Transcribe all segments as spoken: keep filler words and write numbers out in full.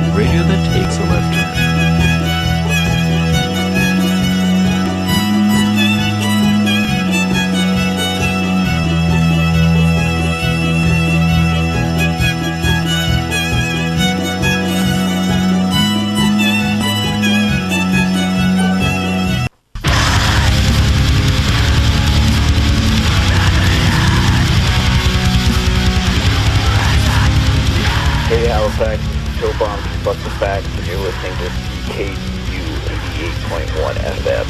Radio that takes a left turn. Hey Halifax, Joe Bomb, Fuck the Facts, and you're listening to C K D U eighty-eight point one F M.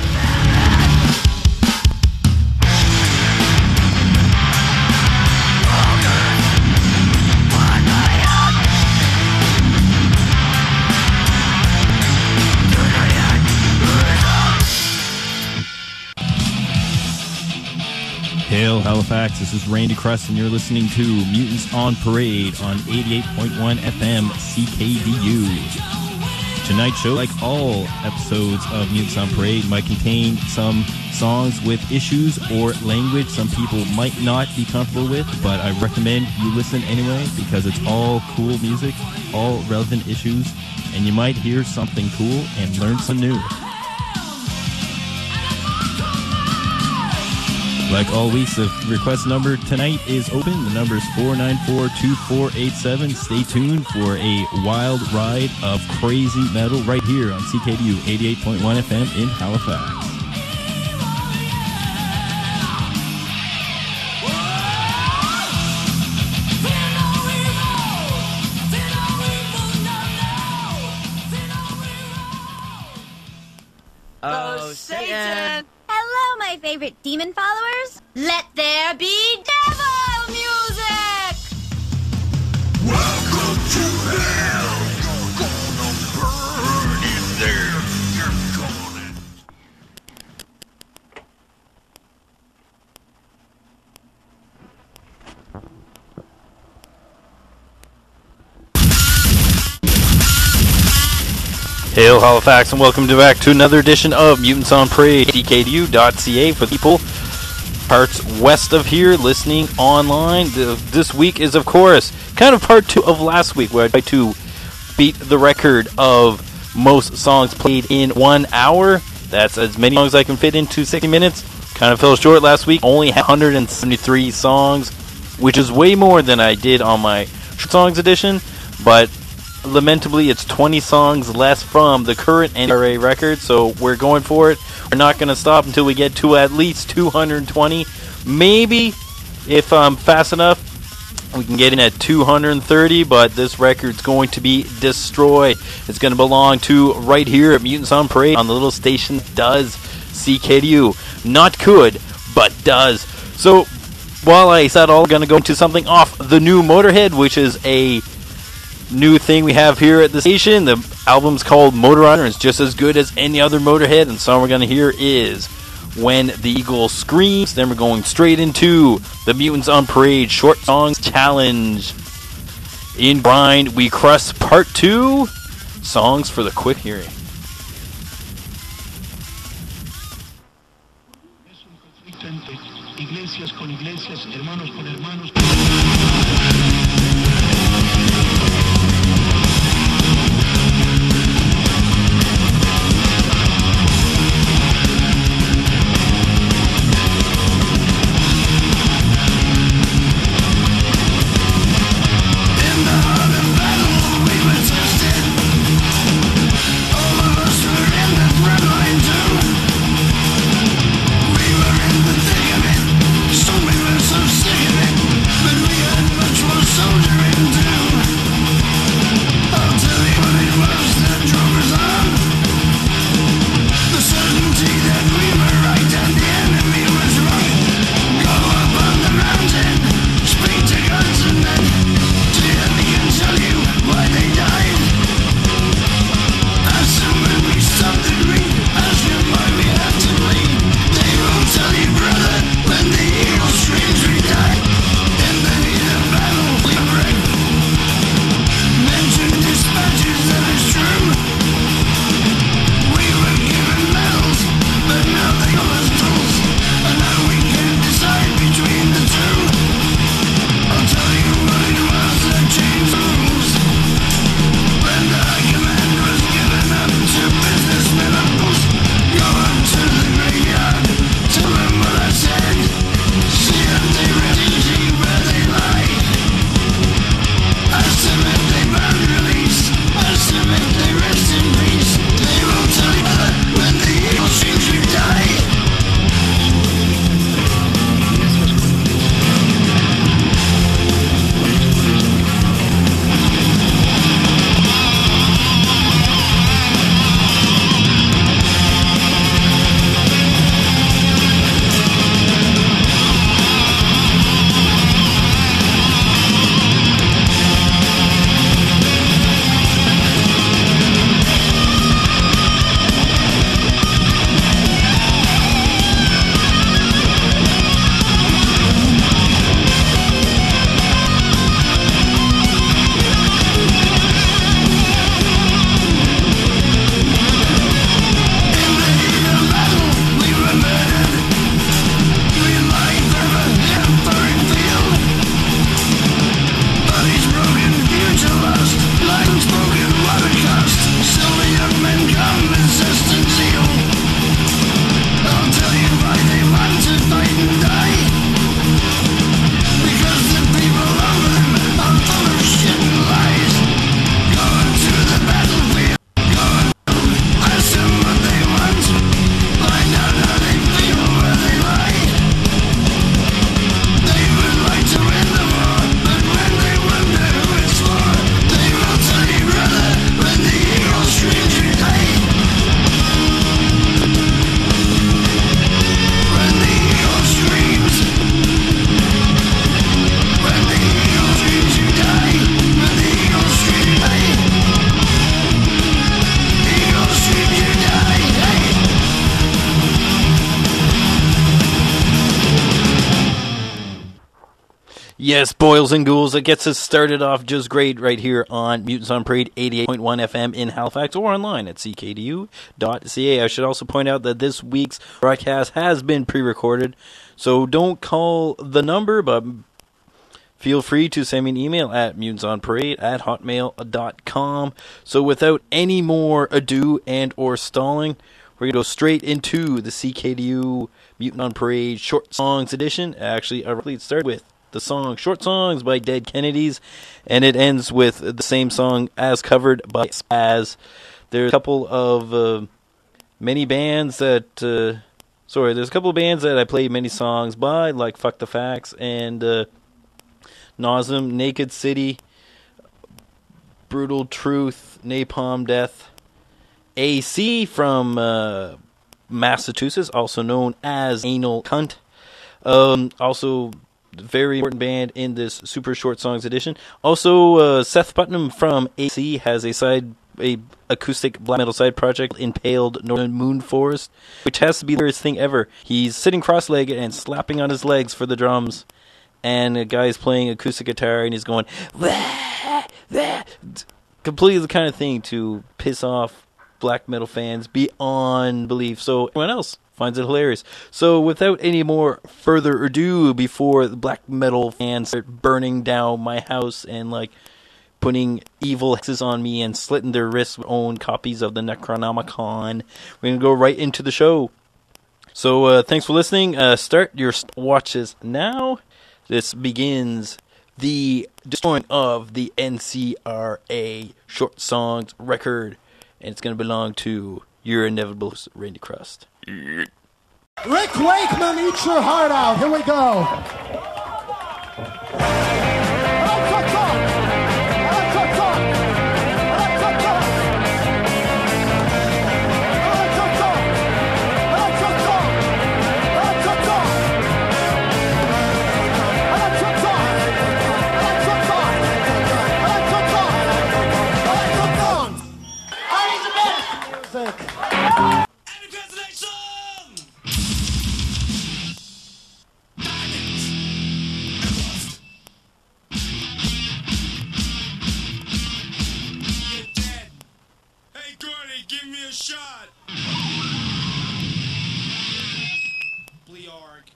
Hail Halifax, this is Randy Crust and you're listening to Mutants on Parade on eighty-eight point one F M C K D U. Tonight's show, like all episodes of Mutants on Parade, might contain some songs with issues or language some people might not be comfortable with, but I recommend you listen anyway because it's all cool music, all relevant issues, and you might hear something cool and learn some new. Like all weeks, the request number tonight is open. The number is four nine four, two four eight seven. Stay tuned for a wild ride of crazy metal right here on C K D U eighty-eight point one F M in Halifax. Oh, Satan! Hello, my favorite demon followers. Let there be devil music! Welcome to hell! You're gonna burn in there! You're gonna... Hail Halifax and welcome to back to another edition of Mutants on Parade, C K D U dot C A for people parts west of here listening online. This week is, of course, kind of part two of last week where I tried to beat the record of most songs played in one hour. That's as many songs as I can fit into sixty minutes. Kind of fell short last week. Only had one hundred seventy-three songs, which is way more than I did on my songs edition, but lamentably, it's twenty songs less from the current N R A record, so we're going for it. We're not going to stop until we get to at least two hundred twenty. Maybe, if I'm fast enough, we can get in at two hundred thirty, but this record's going to be destroyed. It's going to belong to right here at Mutants on Parade on the little station does C K D U. Not could, but does. So, while I said all, we're going to go into something off the new Motorhead, which is a new thing we have here at the station. The album's called Motorrunner. It's just as good as any other Motorhead, and the song we're going to hear is When the Eagle Screams. Then we're going straight into the Mutants on Parade Short Songs Challenge. In Grind We Crust Part two, Songs for the Quick Hearing. Iglesias con iglesias, hermanos con hermanos. We were in the thick of it, so we were so sick of it, but we Yes, boils and ghouls. It gets us started off just great right here on Mutants on Parade eighty-eight point one F M in Halifax or online at c k d u dot c a. I should also point out that this week's broadcast has been pre-recorded, so don't call the number, but feel free to send me an email at mutantsonparade at hotmail dot com. So without any more ado and or stalling, we're going to go straight into the C K D U Mutant on Parade Short Songs edition. Actually, I really start with the song Short Songs by Dead Kennedys, and it ends with the same song as covered by Spaz. There's a couple of uh, many bands that, uh, sorry, there's a couple of bands that I play many songs by, like Fuck the Facts and uh, Nauseam, Naked City, Brutal Truth, Napalm Death, A C from uh, Massachusetts, also known as Anal Cunt. Um, also, very important band in this Super Short Songs edition. Also, uh, Seth Putnam from A C has a side, a acoustic black metal side project, Impaled Northern Moon Forest, which has to be the weirdest thing ever. He's sitting cross-legged and slapping on his legs for the drums, and a guy's playing acoustic guitar, and he's going, wah, wah. Completely the kind of thing to piss off black metal fans beyond belief. So everyone else finds it hilarious. So without any more further ado, before the black metal fans start burning down my house and like putting evil hexes on me and slitting their wrists with own copies of the Necronomicon, we're going to go right into the show. So uh, thanks for listening. Uh, start your watches now. This begins the destroying of the N C R A Short Songs record, and it's going to belong to your inevitable Randy Crust. Rick Wakeman, eat your heart out. Here we go. Give me a shot. Blearg.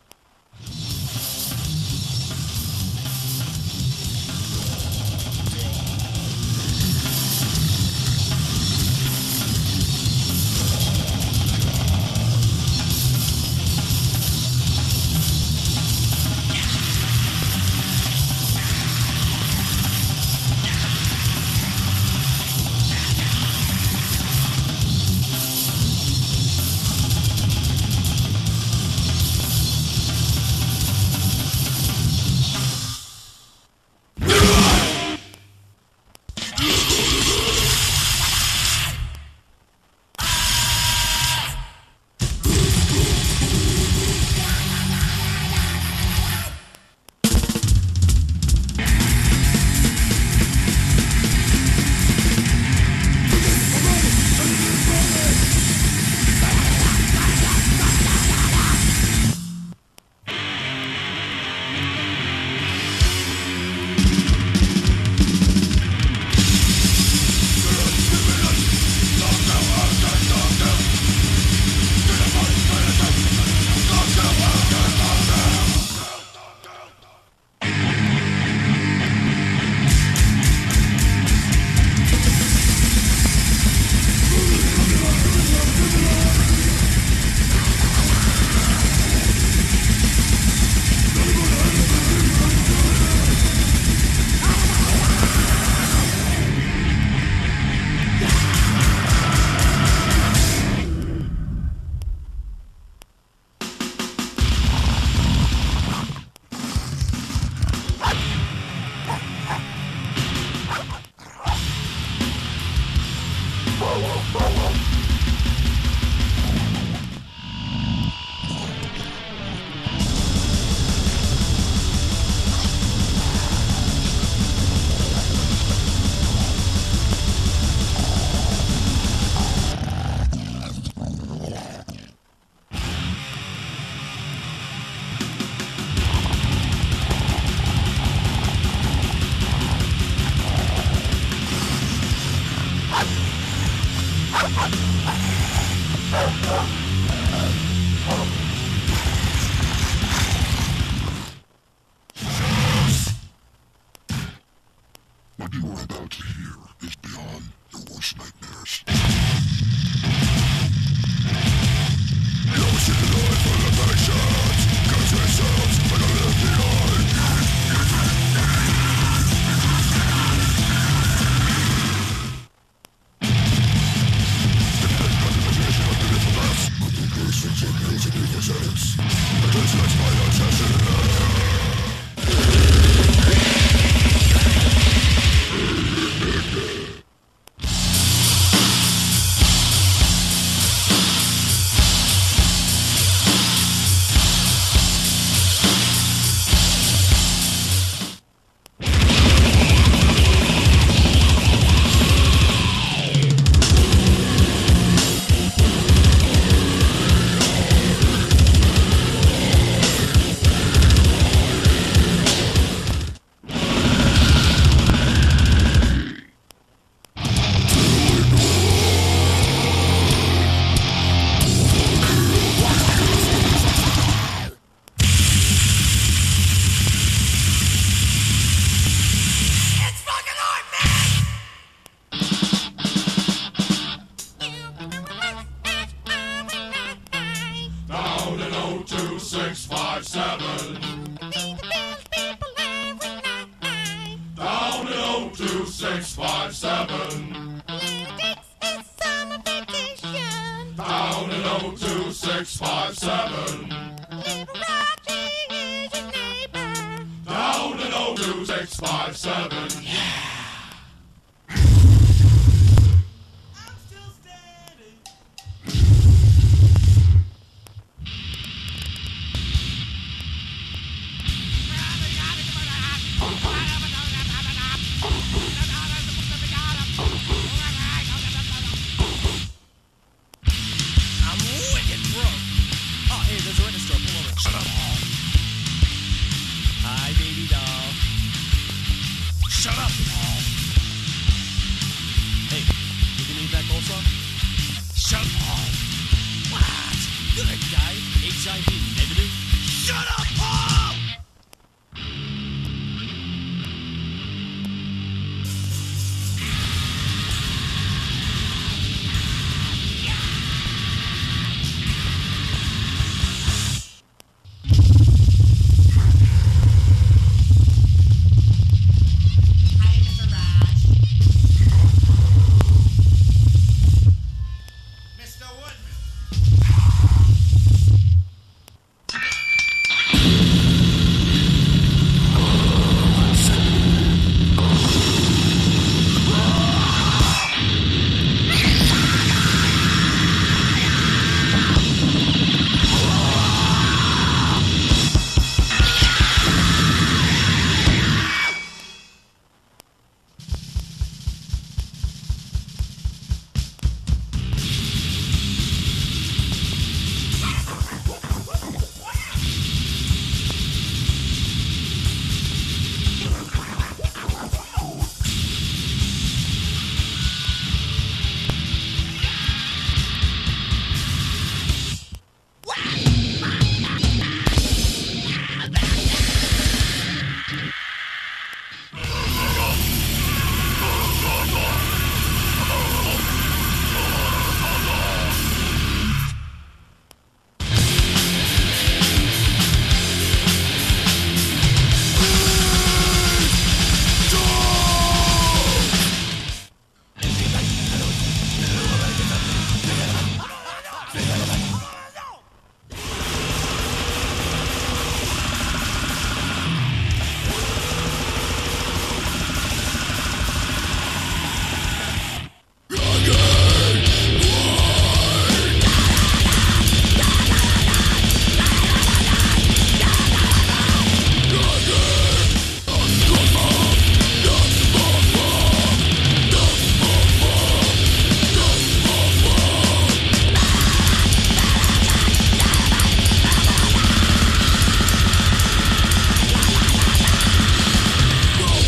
What you are about to hear is beyond your worst nightmares. You'll see the life of the patience, cause it sounds like a live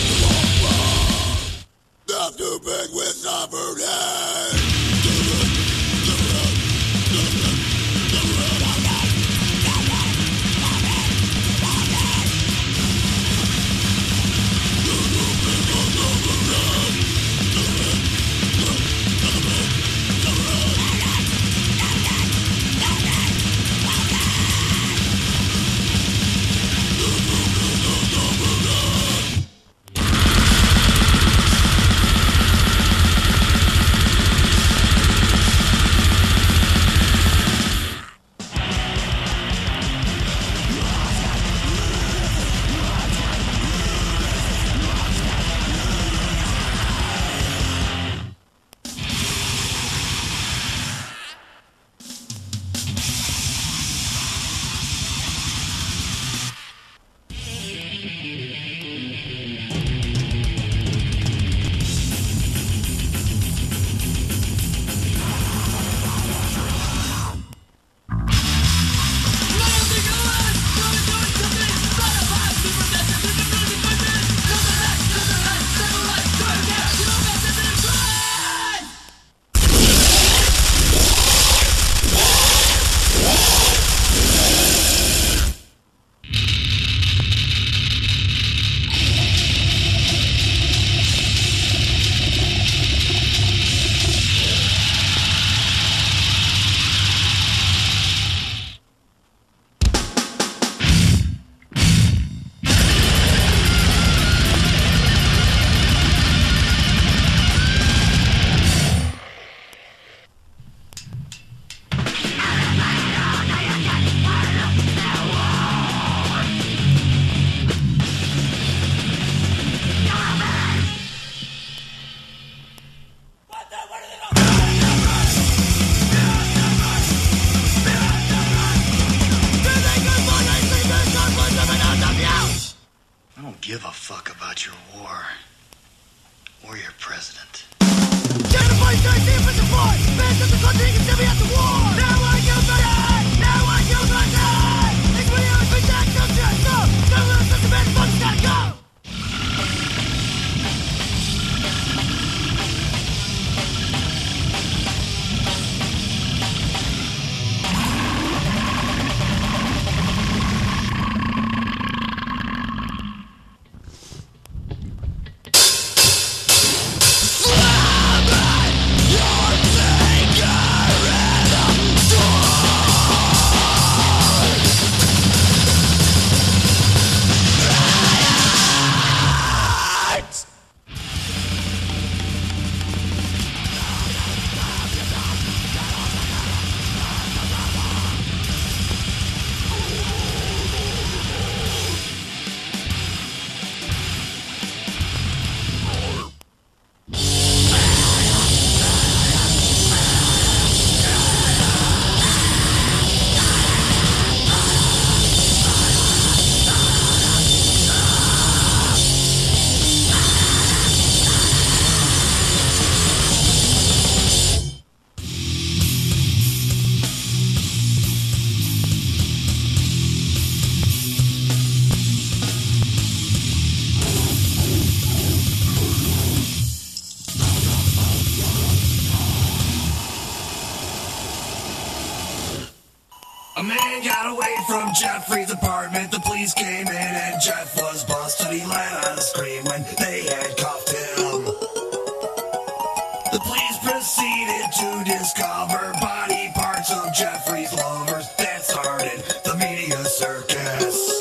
Stop too big with suffering. A man got away from Jeffrey's apartment. The police came in and Jeff was busted. He let out a scream when they handcuffed him. The police proceeded to discover body parts of Jeffrey's lovers. That started the media circus.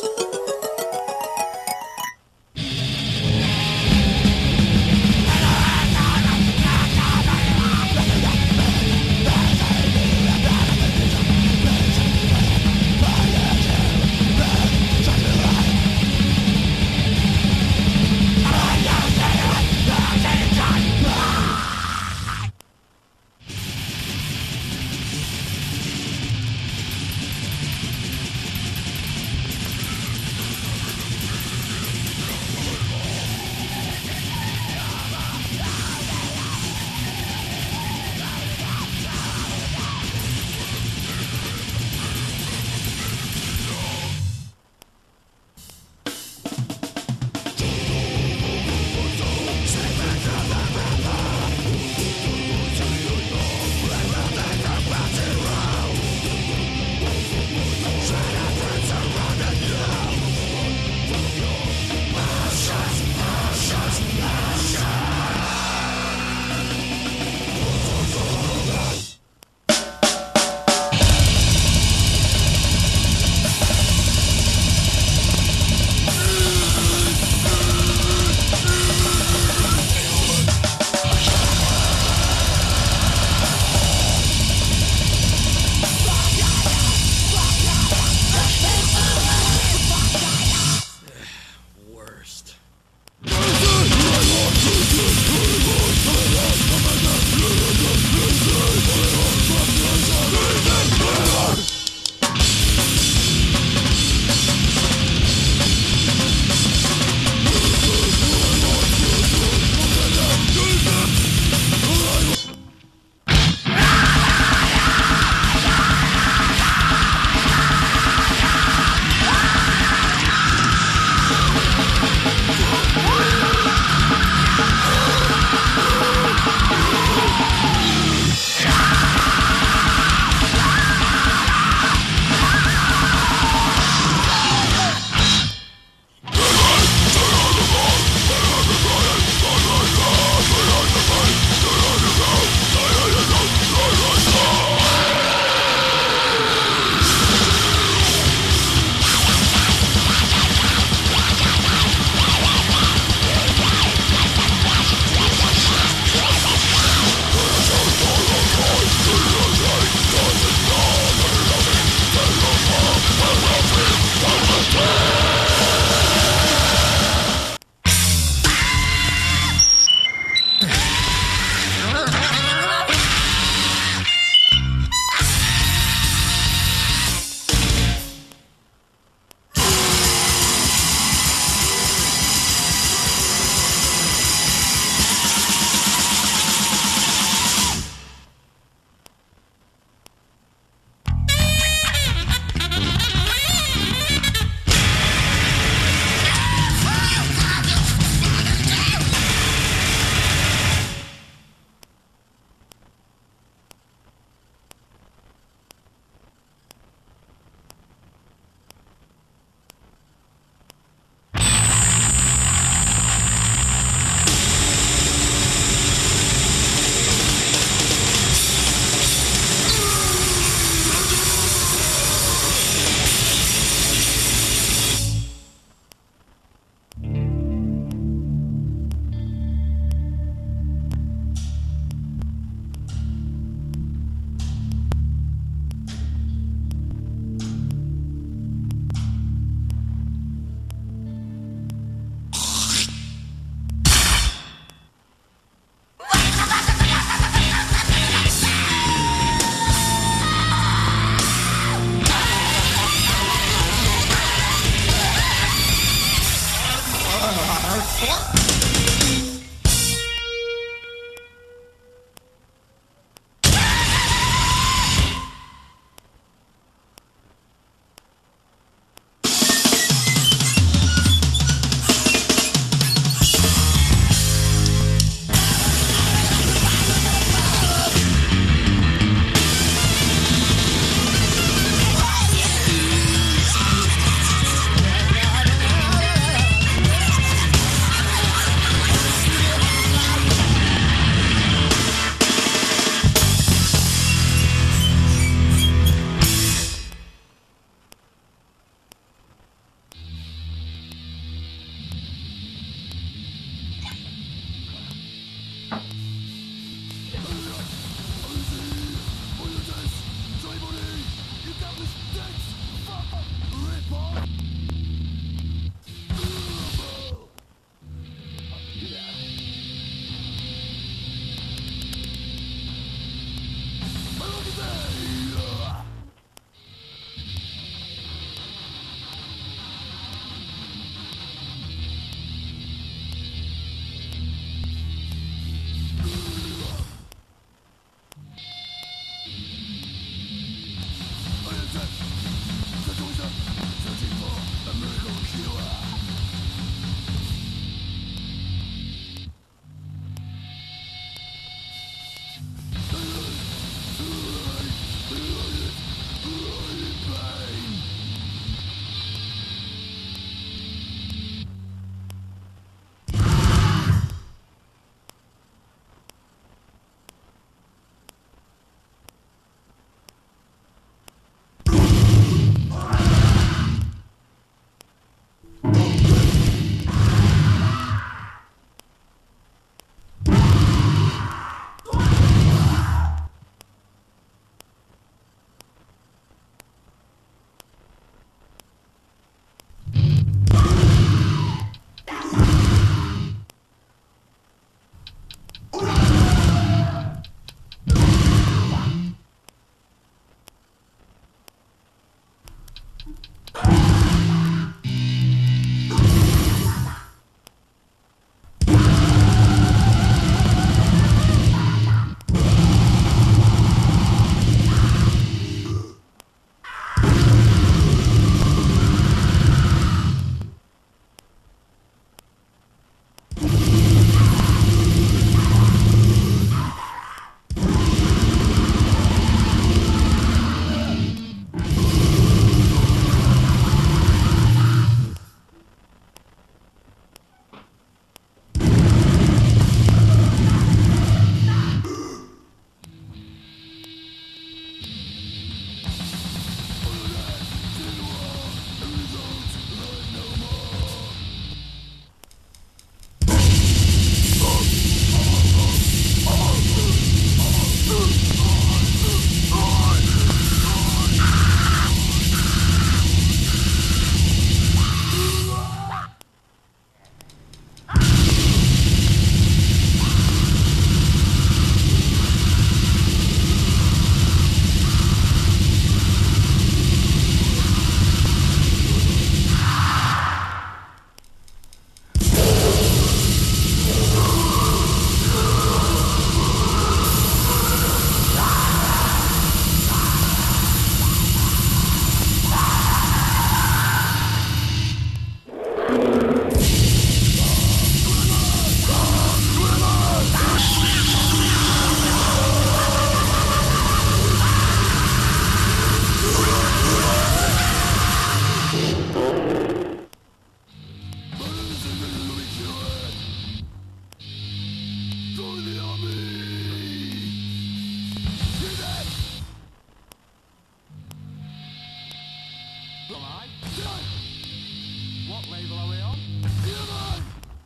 What label are we on? Human!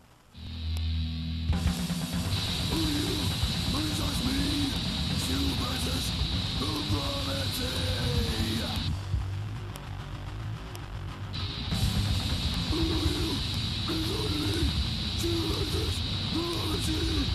Who you versus me? You versus humanity! Who you versus me? You versus humanity!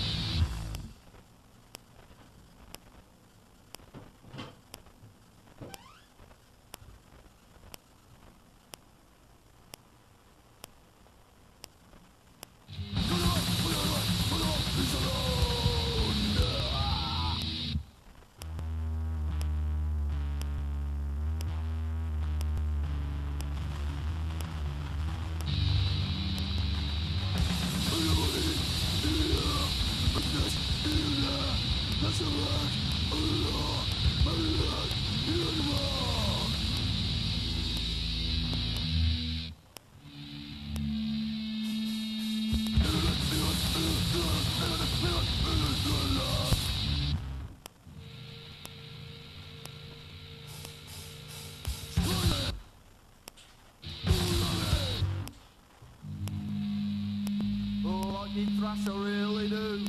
Oh, I need thrash, I really do.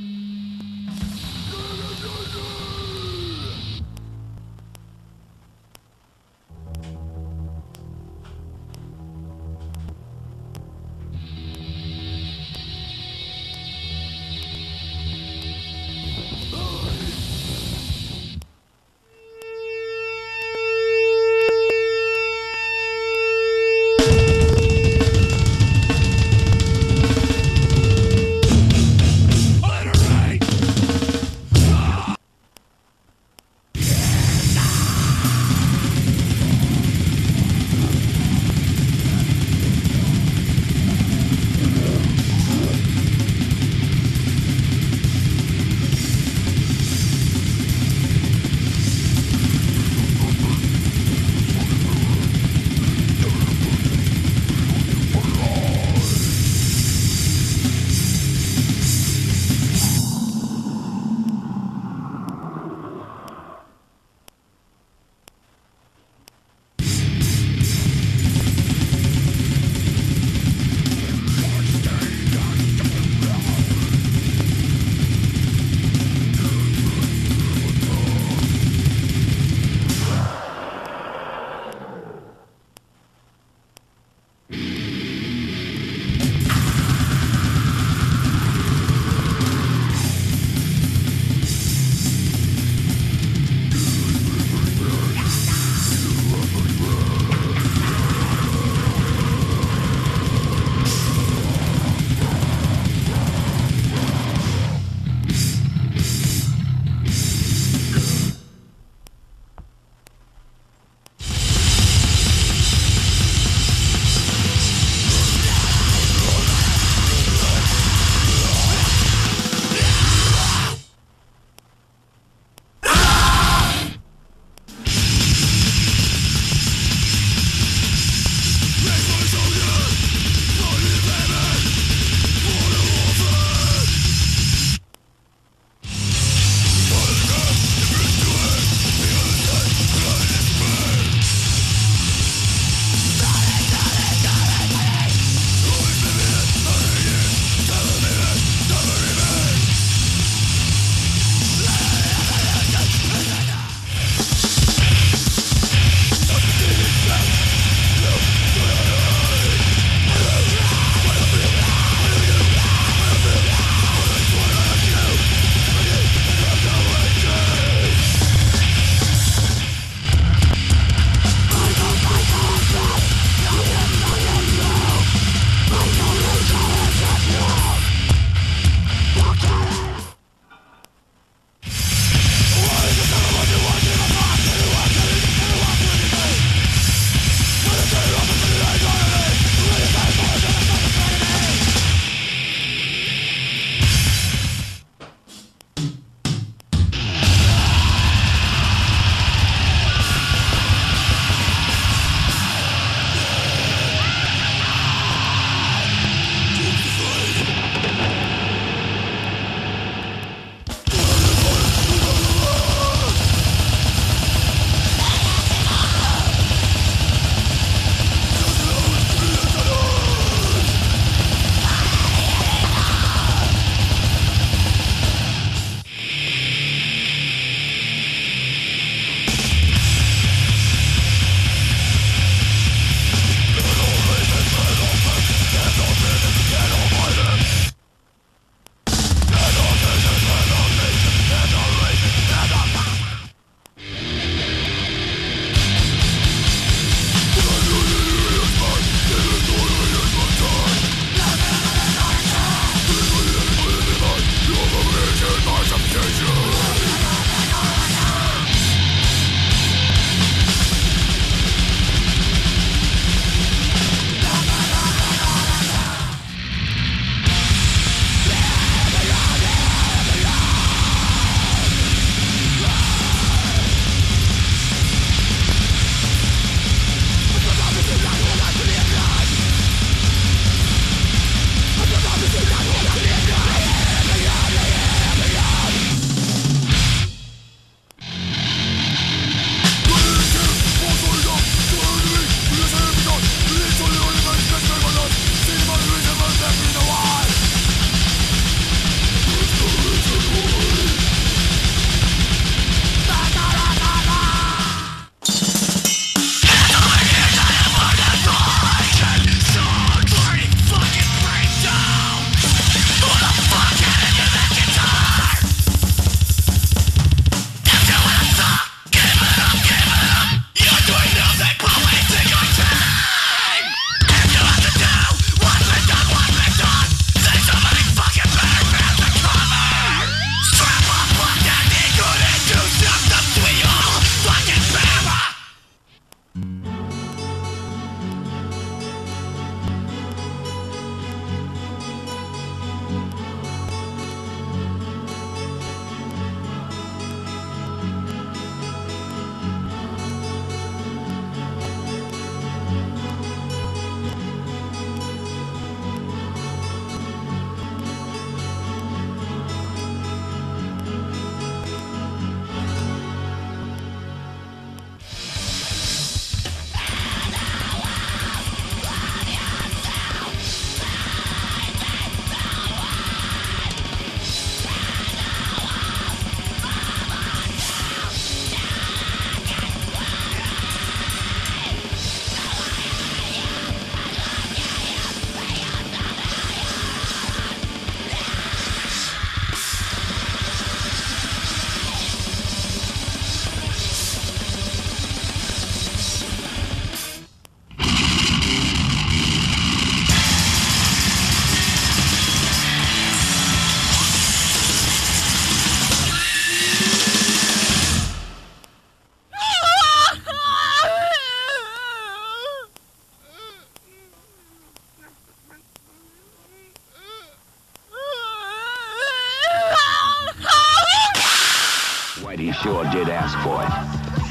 Whitey sure did ask for it.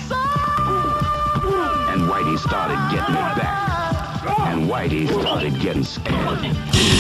And Whitey started getting it back. And Whitey started getting scared.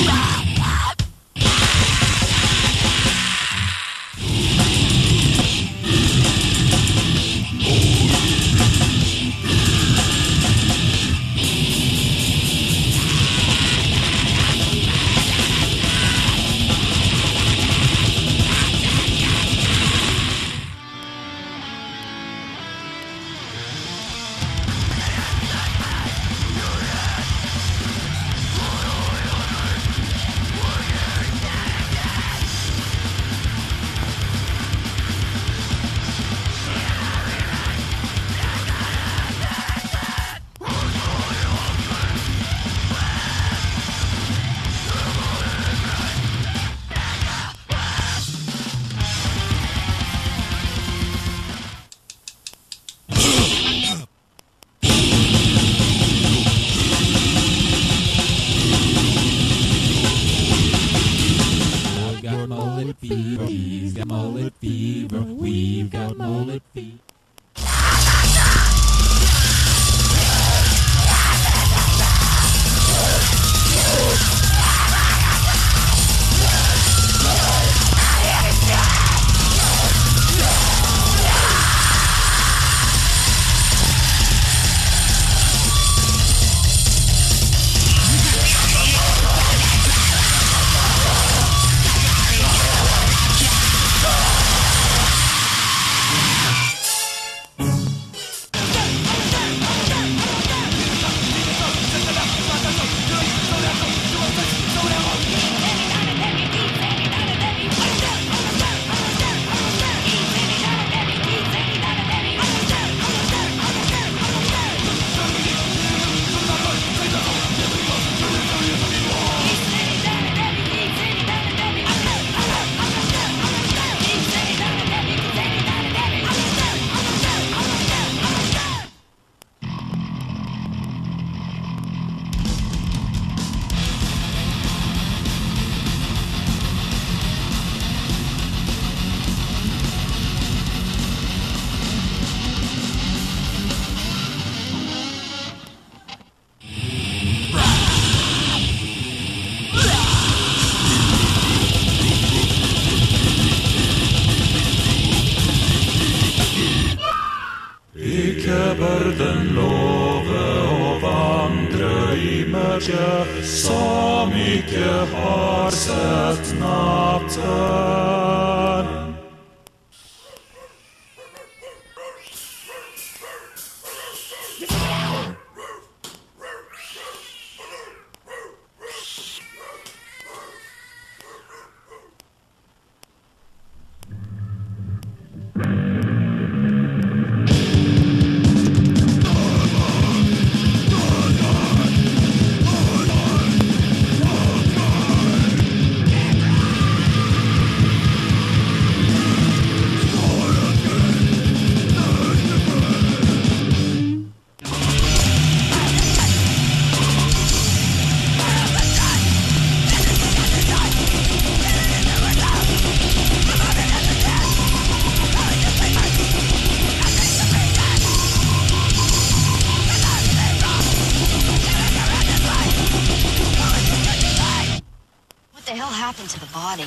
To the body.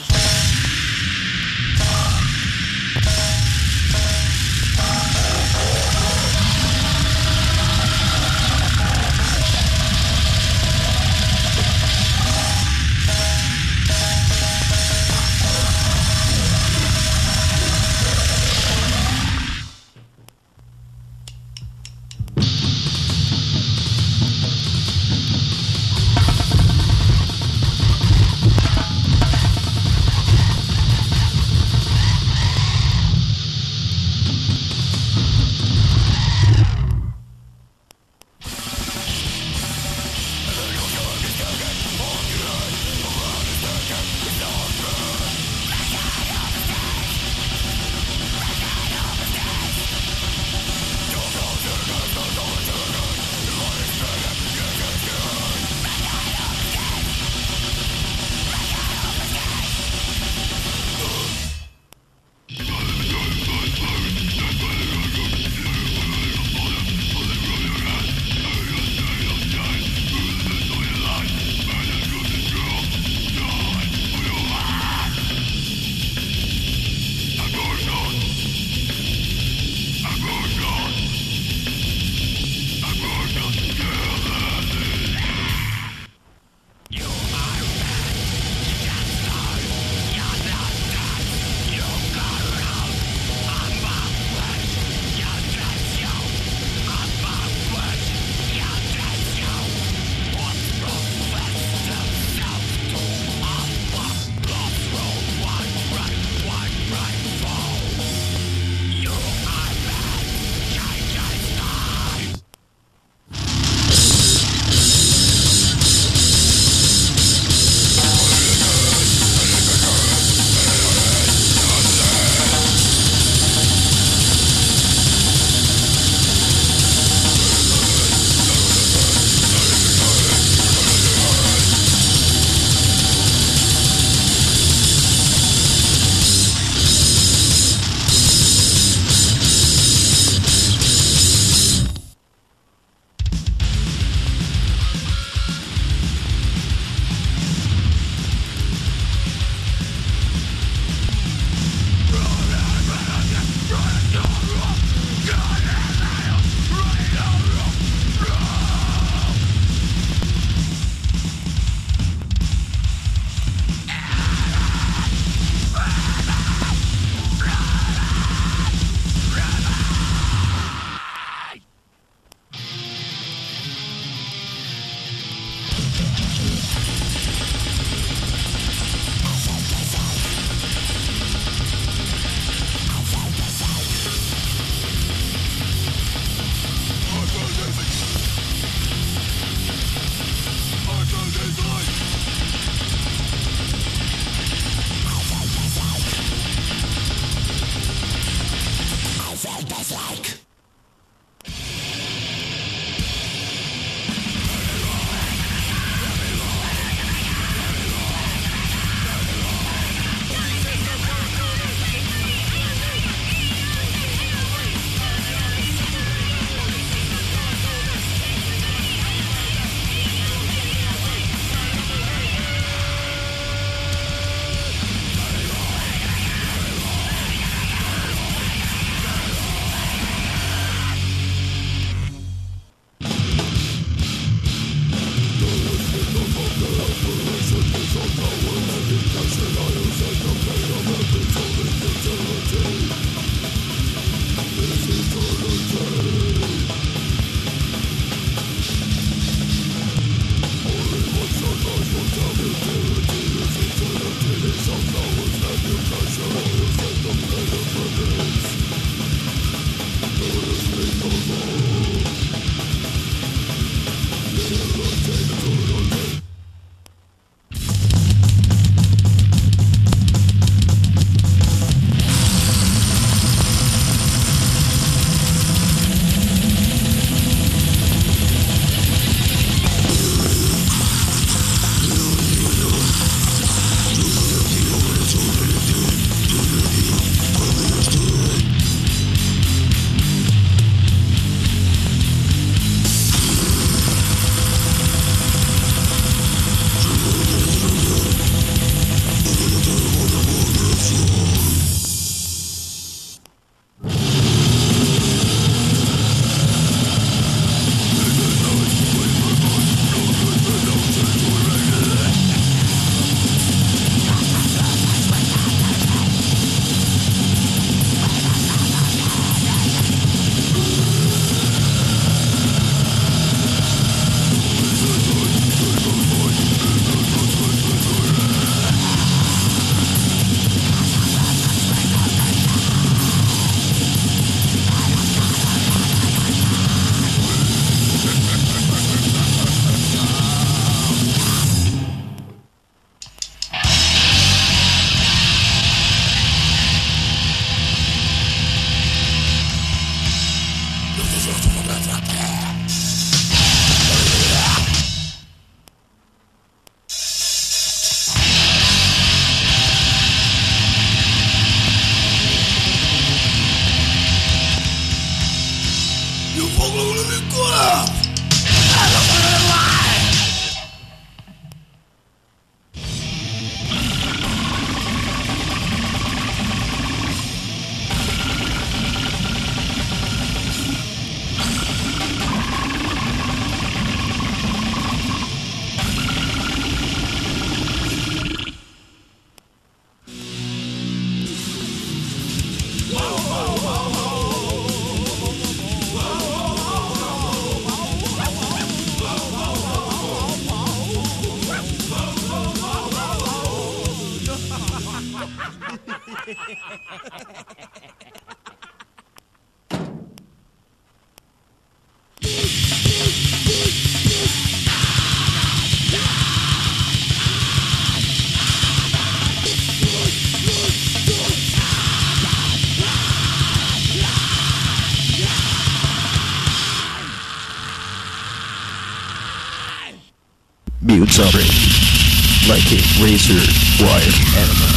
Mutes operate like a razor wire animal.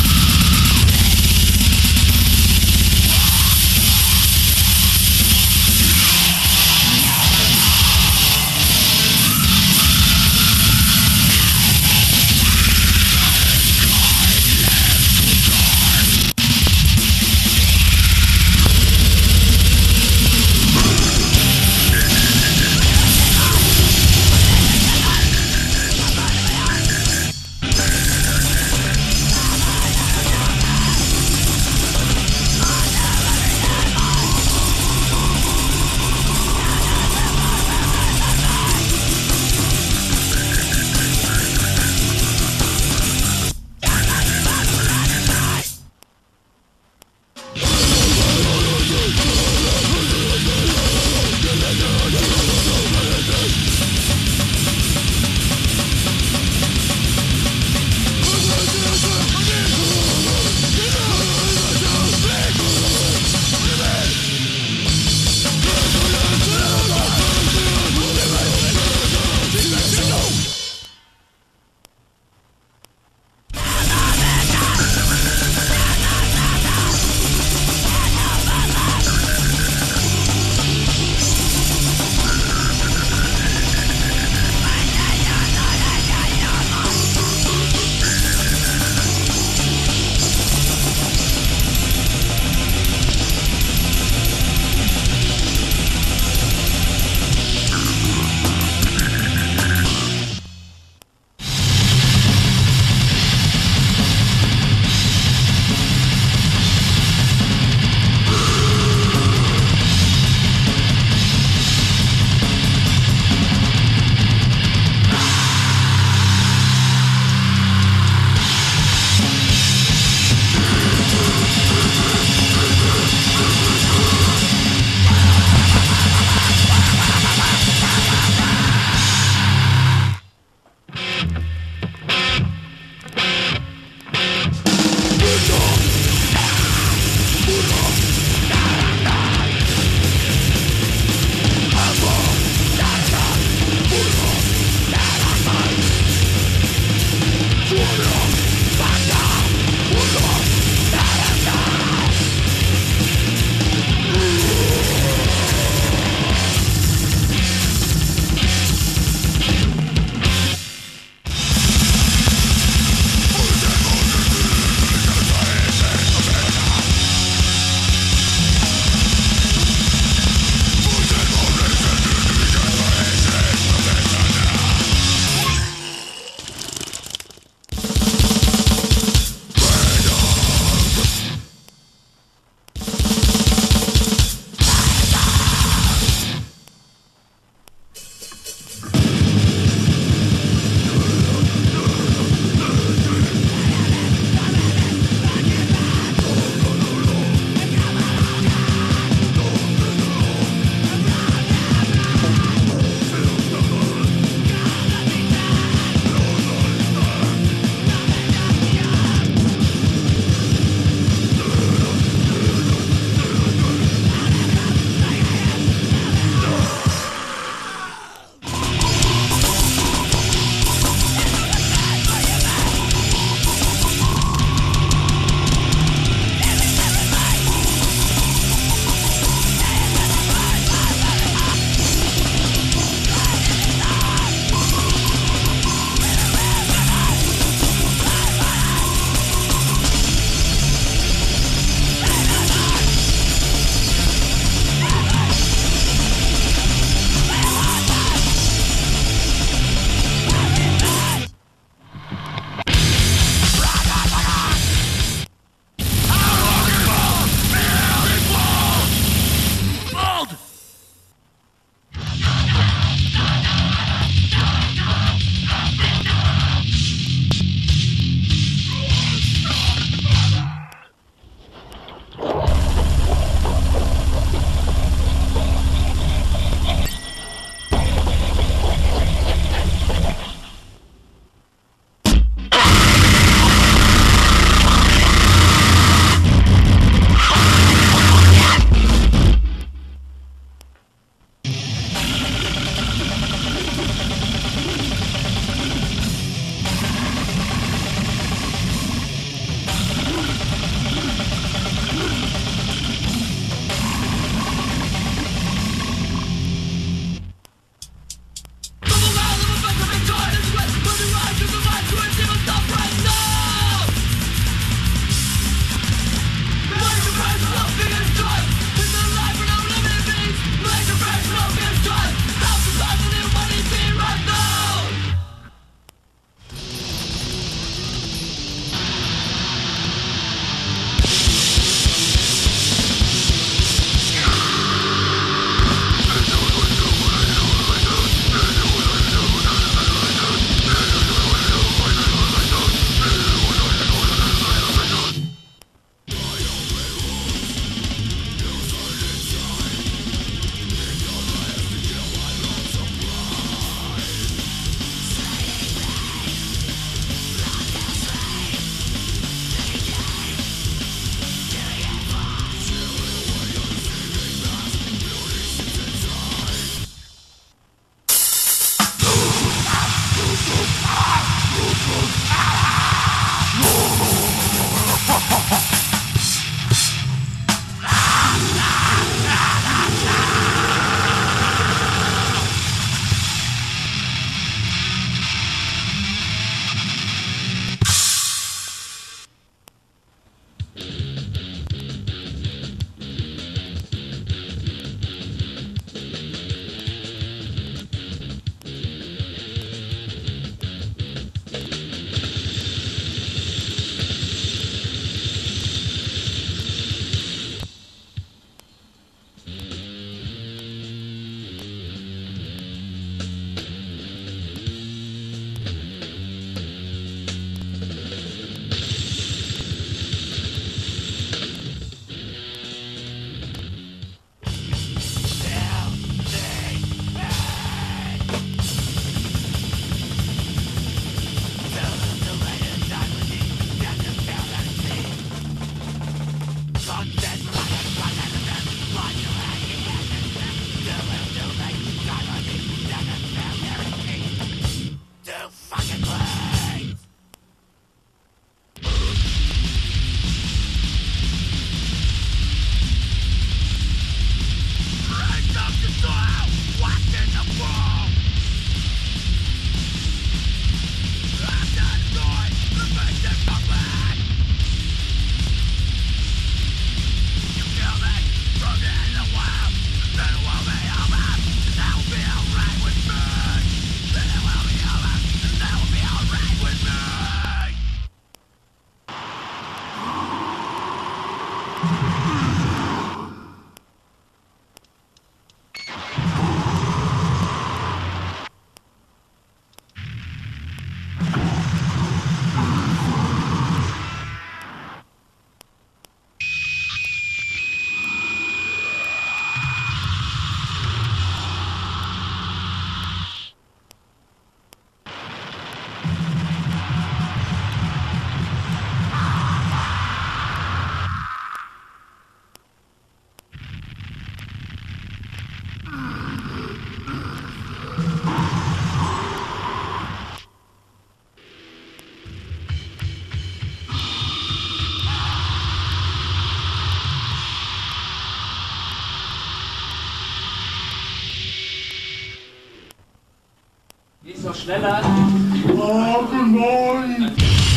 doch schneller. Oh, nein!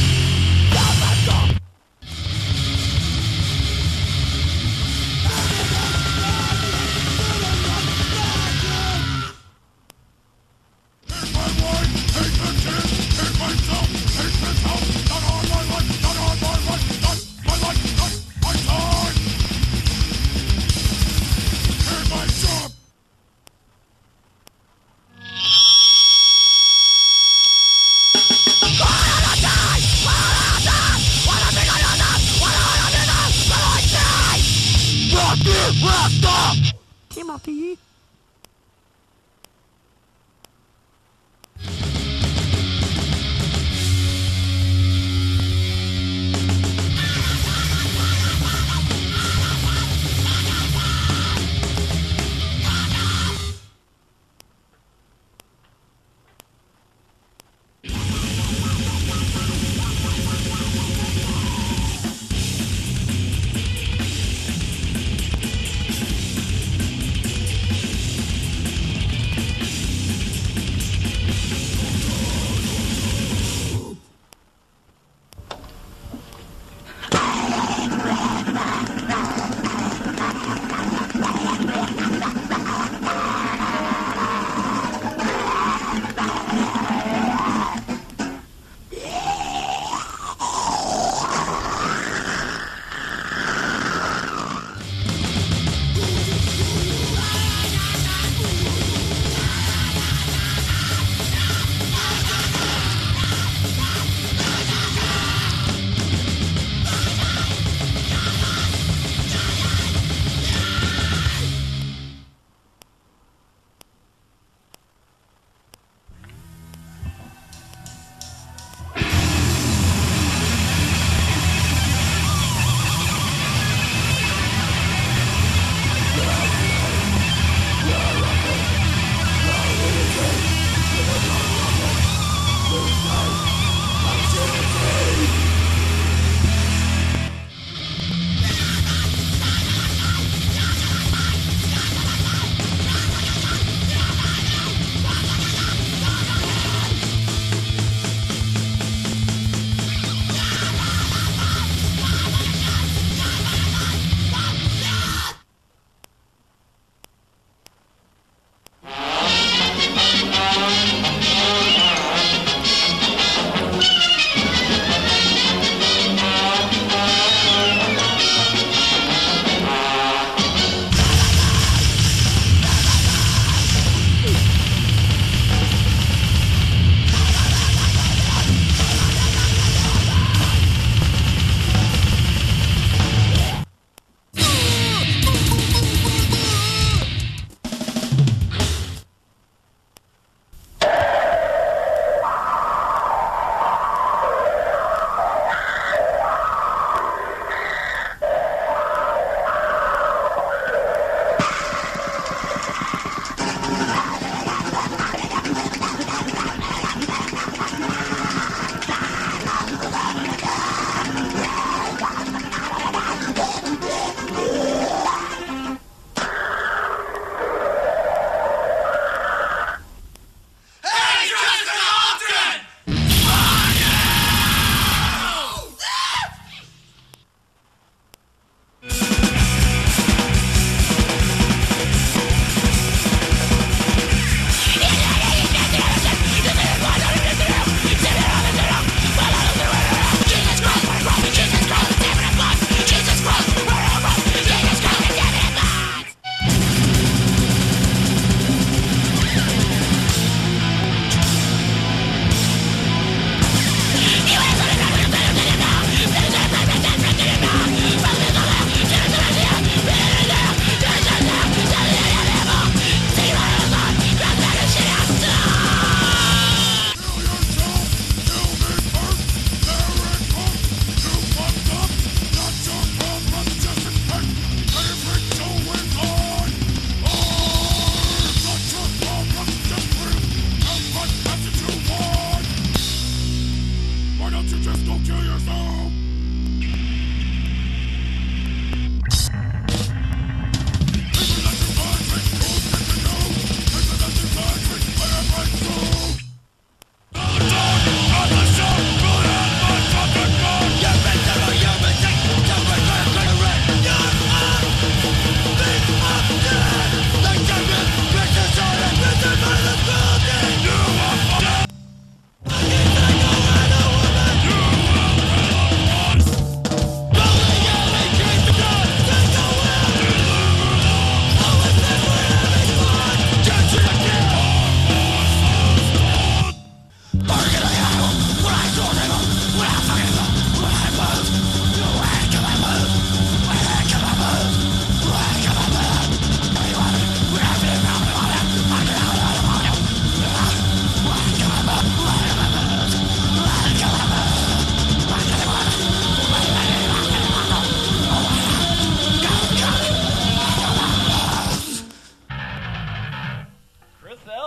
Timothy.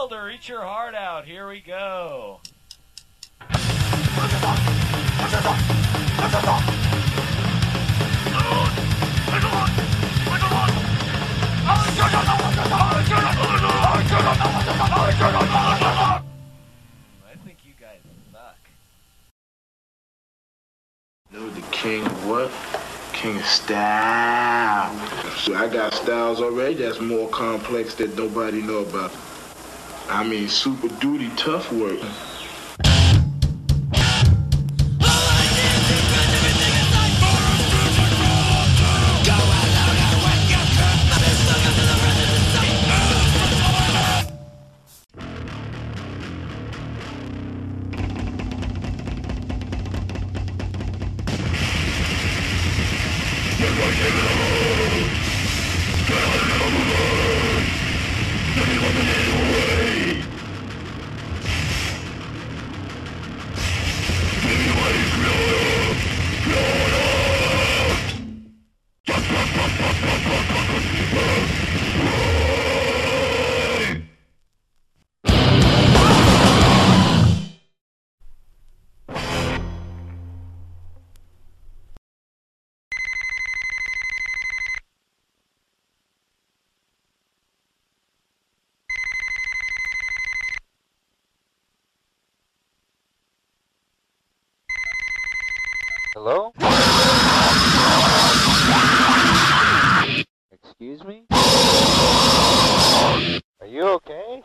Elder, eat your heart out. Here we go. I think you guys suck. Know the king of what? King of style. So I got styles already that's more complex that nobody know about. I mean, super duty tough work. Hello? Excuse me? Are you okay?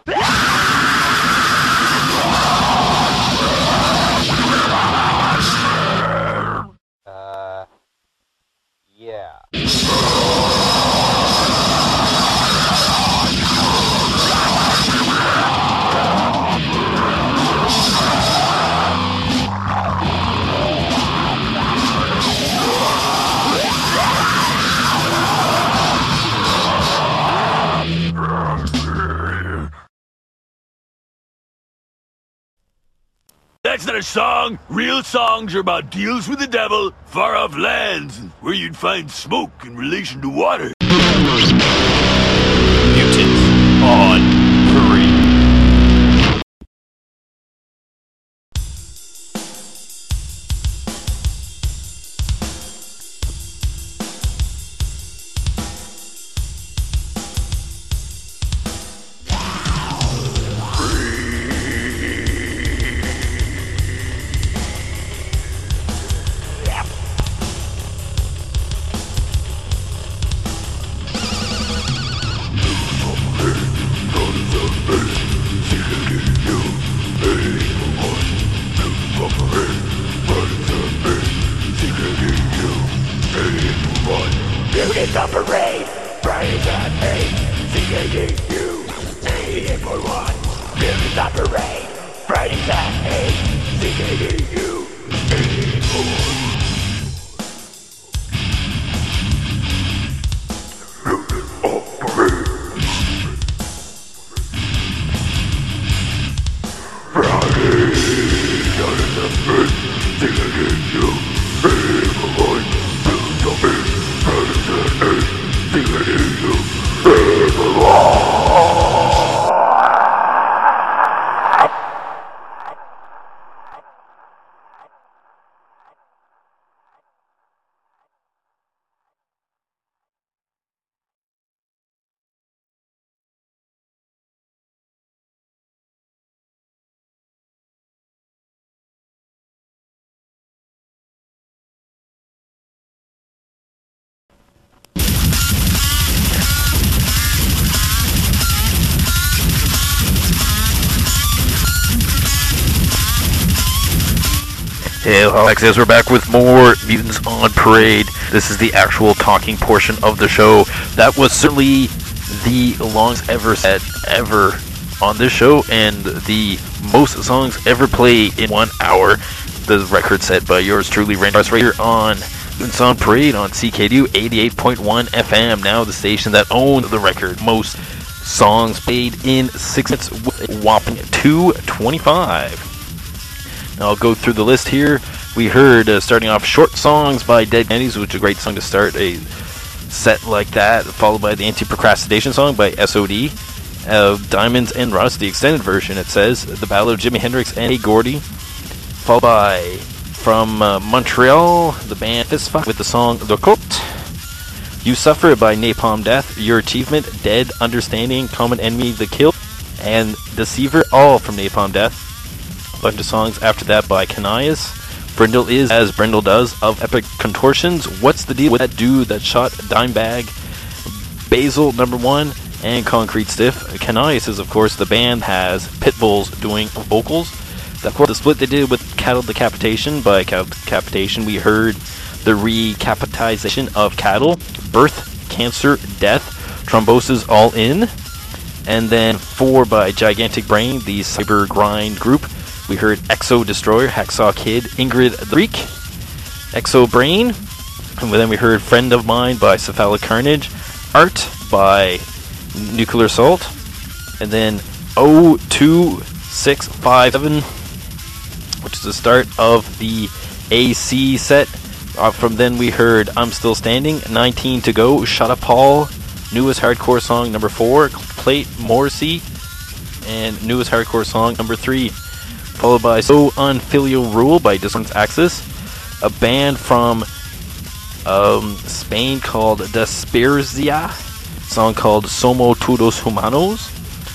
Uh, yeah. That's not a song. Real songs are about deals with the devil, far-off lands, and where you'd find smoke in relation to water. Mutants on Parade. Mutants on Parade, Fridays at eight, C K D U, eighty-eight point one. Mutants on Parade, Fridays at eight, C K D U, eighty-eight point one. Mutants on Parade. Fridays at eight, C K D U, eighty-eight point one. Mutants on Parade. Hey, Alex, as we're back with more Mutants on Parade. This is the actual talking portion of the show. That was certainly the longest ever set ever on this show, and the most songs ever played in one hour. The record set by yours truly, Randy Cross, right here on Mutants on Parade on C K D U eighty-eight point one F M. Now the station that owns the record. Most songs played in six minutes with a whopping two twenty-five. Now I'll go through the list here. We heard uh, starting off Short Songs by Dead Kennedys, which is a great song to start a set like that, followed by the Anti-Procrastination song by S O D. Uh, Diamonds and Rust, the extended version, it says. The Ballad of Jimi Hendrix and A. Gordy. Followed by, from uh, Montreal, the band Fistfuck with the song The Cote. You Suffer by Napalm Death. Your Achievement, Dead, Understanding, Common Enemy, The Kill, and Deceiver, all from Napalm Death. A bunch of songs after that by Canias. Brindle Is As Brindle Does of Epic Contortions. What's the Deal with That Dude That Shot Dimebag? Basil, number one, and Concrete Stiff. Canias is, of course, the band has Pitbulls doing vocals. Of course, the split they did with Cattle Decapitation. By Cattle Decapitation, we heard the recapitalization of Cattle, Birth, Cancer, Death, Thrombosis, All In. And then four by Gigantic Brain, the Cyber Grind group. We heard Exo Destroyer, Hacksaw Kid, Ingrid the Freak, Exo Brain. And then we heard Friend of Mine by Cephalic Carnage, Art by Nuclear Assault, and then oh two six five seven, which is the start of the A C set. Uh, from then we heard I'm Still Standing, nineteen to Go, Shut Up Paul, newest hardcore song number four, Plate Morrissey, and newest hardcore song number three, followed by So Unfilial Rule by Dissonance Axis, a band from um, Spain called Desperzia, song called Somos Todos Humanos,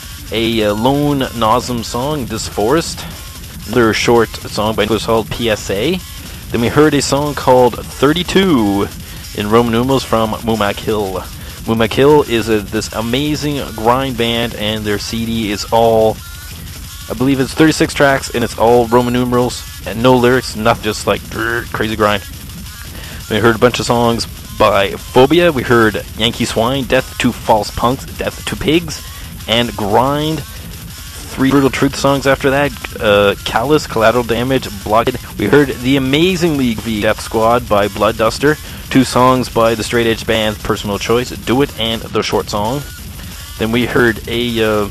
a uh, Lone Nosm song, This Forest, another short song by Nicholas called P S A. Then we heard a song called thirty-two in Roman numerals from Mumak Hill. Mumak Hill is a, this amazing grind band, and their C D is all, I believe it's thirty-six tracks, and it's all Roman numerals, and no lyrics, nothing, just like brrr, crazy grind. We heard a bunch of songs by Phobia. We heard Yankee Swine, Death to False Punks, Death to Pigs, and Grind. Three Brutal Truth songs after that, uh, Callous, Collateral Damage, Blockade. We heard the amazingly v Death Squad by Blood Duster. Two songs by the straight edge band Personal Choice, Do It and The Short Song. Then we heard a, uh,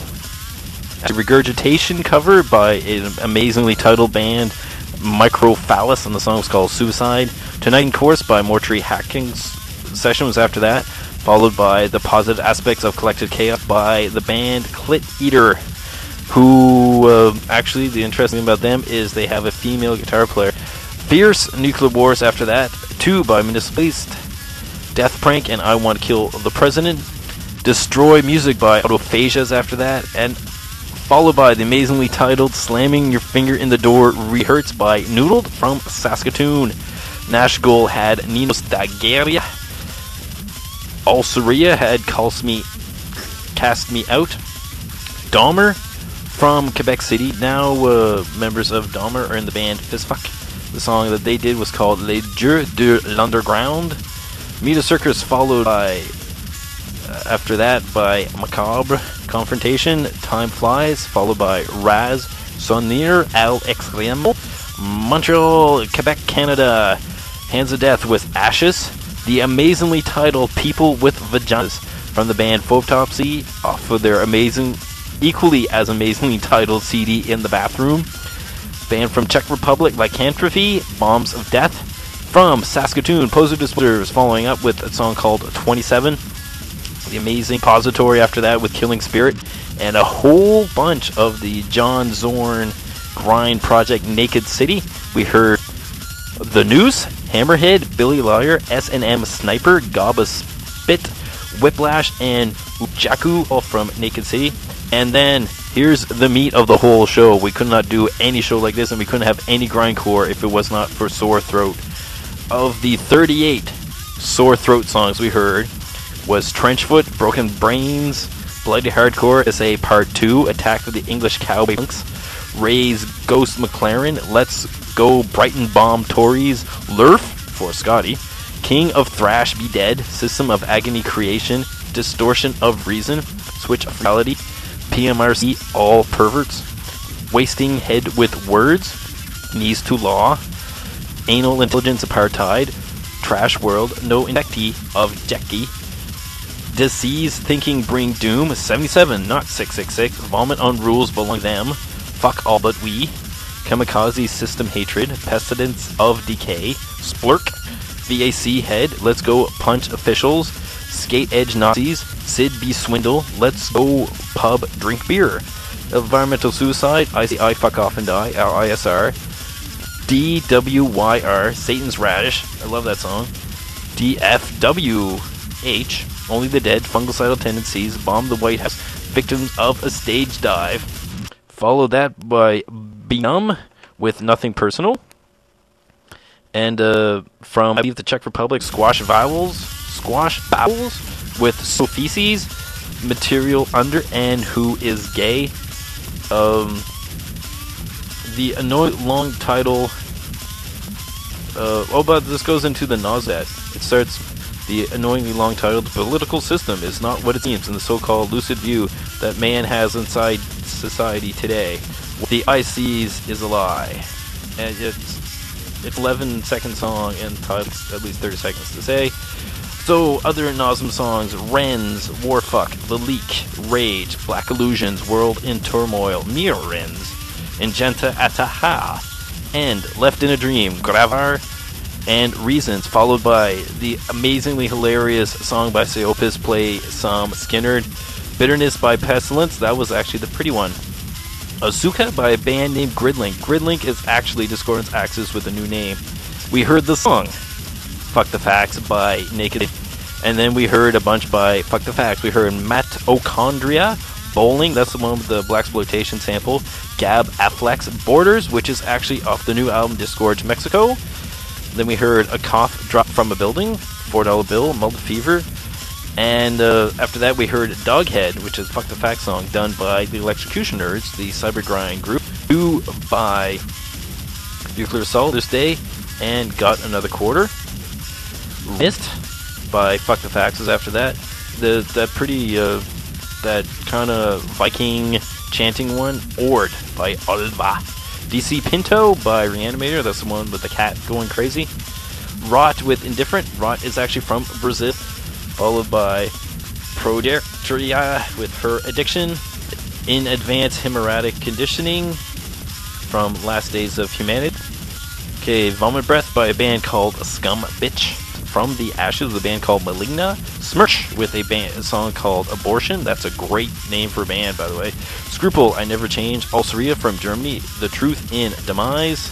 a Regurgitation cover by an amazingly titled band Microphallus, and the song was called Suicide. Tonight in Course by Mortuary Hacking Session was after that, followed by The Positive Aspects of Collected Chaos by the band Clit Eater, who, uh, actually, the interesting thing about them is they have a female guitar player. Fierce Nuclear Wars after that, two by Municipal Beast, Death Prank and I Want to Kill the President, Destroy Music by Autophasias after that, and followed by the amazingly titled Slamming Your Finger in the Door Rehurts by Noodled from Saskatoon. Nashgoal had Ninos Daguerre. Ulceria had Calls Me, Cast Me Out. Dahmer from Quebec City. Now uh, members of Dahmer are in the band Fistfuck. The song that they did was called Les Dieux de l'Underground. Meta Circus followed by, uh, after that, by Macabre Confrontation, Time Flies, followed by Raz, Sonir, Al Extremo, Montreal, Quebec, Canada, Hands of Death with Ashes, the amazingly titled People with Vaginas from the band Photopsy, off of their amazing, equally as amazingly titled C D In the Bathroom. Band from Czech Republic, Lycanthropy, Bombs of Death. From Saskatoon, Poser Disposers, following up with a song called twenty-seven. The amazing Pository after that with Killing Spirit. And a whole bunch of the John Zorn grind project Naked City. We heard The Noose, Hammerhead, Billy Liar, S and M Sniper, Gaba Spit, Whiplash, and Ujaku, all from Naked City. And then here's the meat of the whole show. We could not do any show like this, and we couldn't have any grindcore if it was not for Sore Throat. Of the thirty-eight Sore Throat songs we heard was Trenchfoot, Broken Brains, Bloody Hardcore, S A Part two, Attack of the English Cowboy Punks, Ray's Ghost McLaren, Let's Go Brighton Bomb Tories, Lurf for Scotty, King of Thrash Be Dead, System of Agony Creation, Distortion of Reason, Switch of Reality, P M R C All Perverts, Wasting Head with Words, Knees to Law, Anal Intelligence Apartheid, Trash World, No Infectee of Jackie, Disease Thinking Bring Doom, seventy-seven, not six six six, Vomit on Rules Belong Them, Fuck All But We, Kamikaze System Hatred, Pestilence of Decay, Splurk, V A C Head, Let's Go Punch Officials, Skate Edge Nazis, Sid B. Swindle, Let's Go Pub Drink Beer, Environmental Suicide, I C I Fuck Off and Die, L I S R, D W Y R, Satan's Radish, I love that song, D F W H, Only the Dead, Fungicidal Tendencies, Bomb the White House, Victims of a Stage Dive. Follow that by Benum with Nothing Personal. And uh, from, I believe, the Czech Republic, Squash Vowels, Squash Bowels with Sophices, Material Under, and Who is Gay. Um, the annoying long title. Uh, oh, but this goes into the Nazat. It starts. The annoyingly long title, The Political System is not what it seems in the so-called lucid view that man has inside society today. What the eye sees is a lie. And it's it's eleven second song and titles at least thirty seconds to say. So other Nazem songs, Wrens, Warfuck, The Leak, Rage, Black Illusions, World in Turmoil, Mirrorins, Ingenta Ataha, and Left in a Dream, Gravar, and Reasons, followed by the amazingly hilarious song by Seopis, Play Some Skinnerd, Bitterness by Pestilence, that was actually the pretty one, Azuka by a band named Gridlink. Gridlink is actually Discordance Axis with a new name. We heard the song, Fuck the Facts by Naked, and then we heard a bunch by Fuck the Facts. We heard Mitochondria, Bowling, that's the one with the Blaxploitation sample, Gab Affleck's Borders, which is actually off the new album Disgorge Mexico. Then we heard A Cough Drop from a Building, four dollar Bill, Multi Fever. And uh, after that we heard Doghead, which is Fuck the Fact song done by the Electrocutioners, the Cybergrind group, who by Nuclear Assault this day, and Got Another Quarter. Mist by Fuck the Facts is after that. The that pretty, uh, that kind of Viking chanting one, Ord by Olva. D C Pinto by Reanimator, that's the one with the cat going crazy. Rot with Indifferent, Rot is actually from Brazil, followed by Proderia with Her Addiction, In Advance Hemorrhagic Conditioning from Last Days of Humanity. Okay, Vomit Breath by a band called Scum Bitch, from the Ashes, the band called Maligna. Smirch with a, band, a song called Abortion. That's a great name for a band, by the way. Scruple, I Never Change. Ulceria from Germany. The Truth in Demise.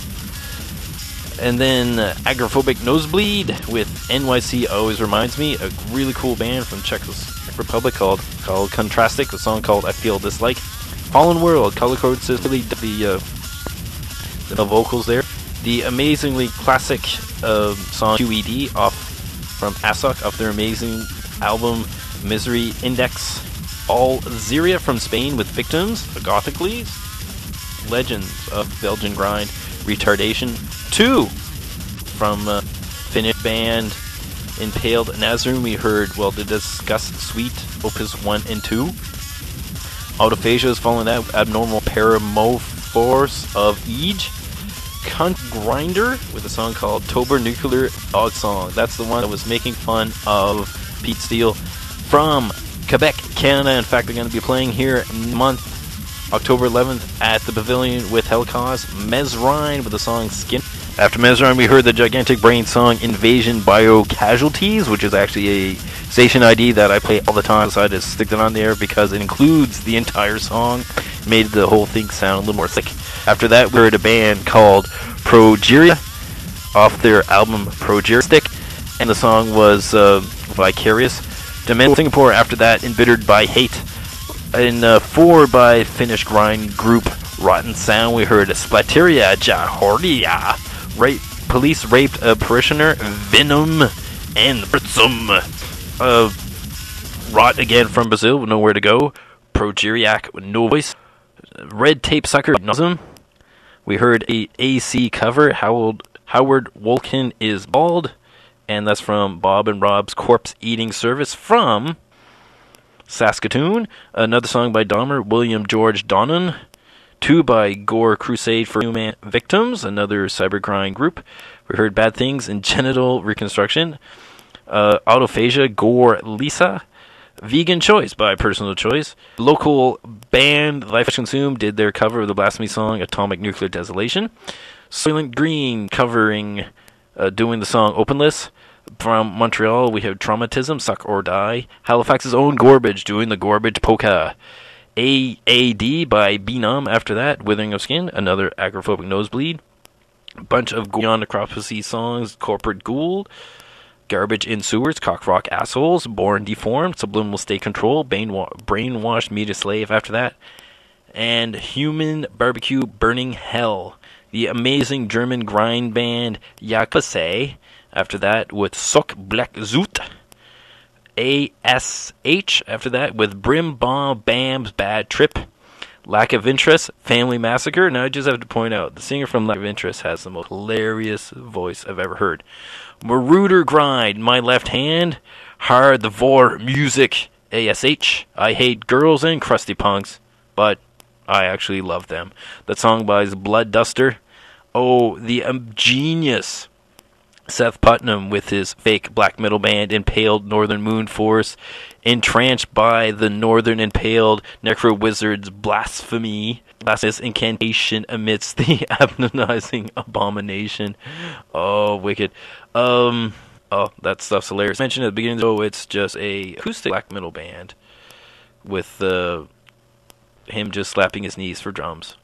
And then uh, Agoraphobic Nosebleed with N Y C Always Reminds Me. A really cool band from Czech Republic called called Contrastic. A song called I Feel Dislike. Fallen World. Color Code says really the, uh, the vocals there. The amazingly classic uh, song Q E D off from Asok off their amazing album Misery Index. All Ziria from Spain with Victims, Gothically. Legends of Belgian Grind, Retardation. Two from uh, Finnish band Impaled Nazarene. We heard, well, the Disgust Suite, Opus one and two. Autophagia is following that, Abnormal Paramophorce of Age. Cunt Grinder with a song called Tober Nuclear Dog Song. That's the one that was making fun of Pete Steele from Quebec, Canada. In fact, they're going to be playing here month, October eleventh at the Pavilion with Hellcause. Mesrine with the song Skin. After Mesrine, we heard the Gigantic Brain song Invasion Bio Casualties, which is actually a station I D that I play all the time. I decided to stick that on there because it includes the entire song. It made the whole thing sound a little more thick. After that, we heard a band called Progeria off their album Progeristic, and the song was uh, Vicarious. Dimensional Singapore after that, Embittered by Hate. And uh, four by Finnish grind group Rotten Sound, we heard Splateria Jahordia. Rape, police raped a parishioner, Venom, and Britzum. Uh, Rot again from Brazil with Nowhere to Go. Progeriac with No Voice. Red Tape Sucker, Nazem. We heard a AC cover, Howard, Howard Wolkin is Bald, and that's from Bob and Rob's Corpse Eating Service from Saskatoon. Another song by Dahmer, William George Donnan. Two by Gore Crusade for Human Victims, another cybercrime group. We heard Bad Things and Genital Reconstruction. Uh, Autophagia, Gore Lisa. Vegan Choice by Personal Choice. Local band Life Consumed did their cover of the Blasphemy song Atomic Nuclear Desolation. Soylent Green covering, uh, doing the song Openless. From Montreal, we have Traumatism, Suck or Die. Halifax's own Gorbage doing the Gorbage Polka. A A D by Benum after that, Withering of Skin, another Agoraphobic Nosebleed. Bunch of Beyond Necropsy songs, Corporate Ghoul. Garbage in Sewers, Cock Rock Assholes, Born Deformed, Subliminal State Control, Brainwa- Brainwashed Media Slave after that. And Human Barbecue Burning Hell. The amazing German grind band Yakase after that with Sock Black Zoot. A S H after that with Brim Bomb Bam's Bad Trip. Lack of Interest, Family Massacre. Now I just have to point out, the singer from Lack of Interest has the most hilarious voice I've ever heard. Marauder Grind, My Left Hand. Hard the Vor Music, A S H. I Hate Girls and Crusty Punks, but I actually love them. That song by Blood Duster. Oh, the um, genius Seth Putnam with his fake black metal band Impaled Northern Moon Force, entranced by the Northern Impaled Necro Wizard's blasphemy, blasphemous incantation amidst the agonizing abomination. Oh, wicked. Um, oh, that stuff's hilarious. Mentioned at the beginning, though, it's just a acoustic black metal band with uh, him just slapping his knees for drums.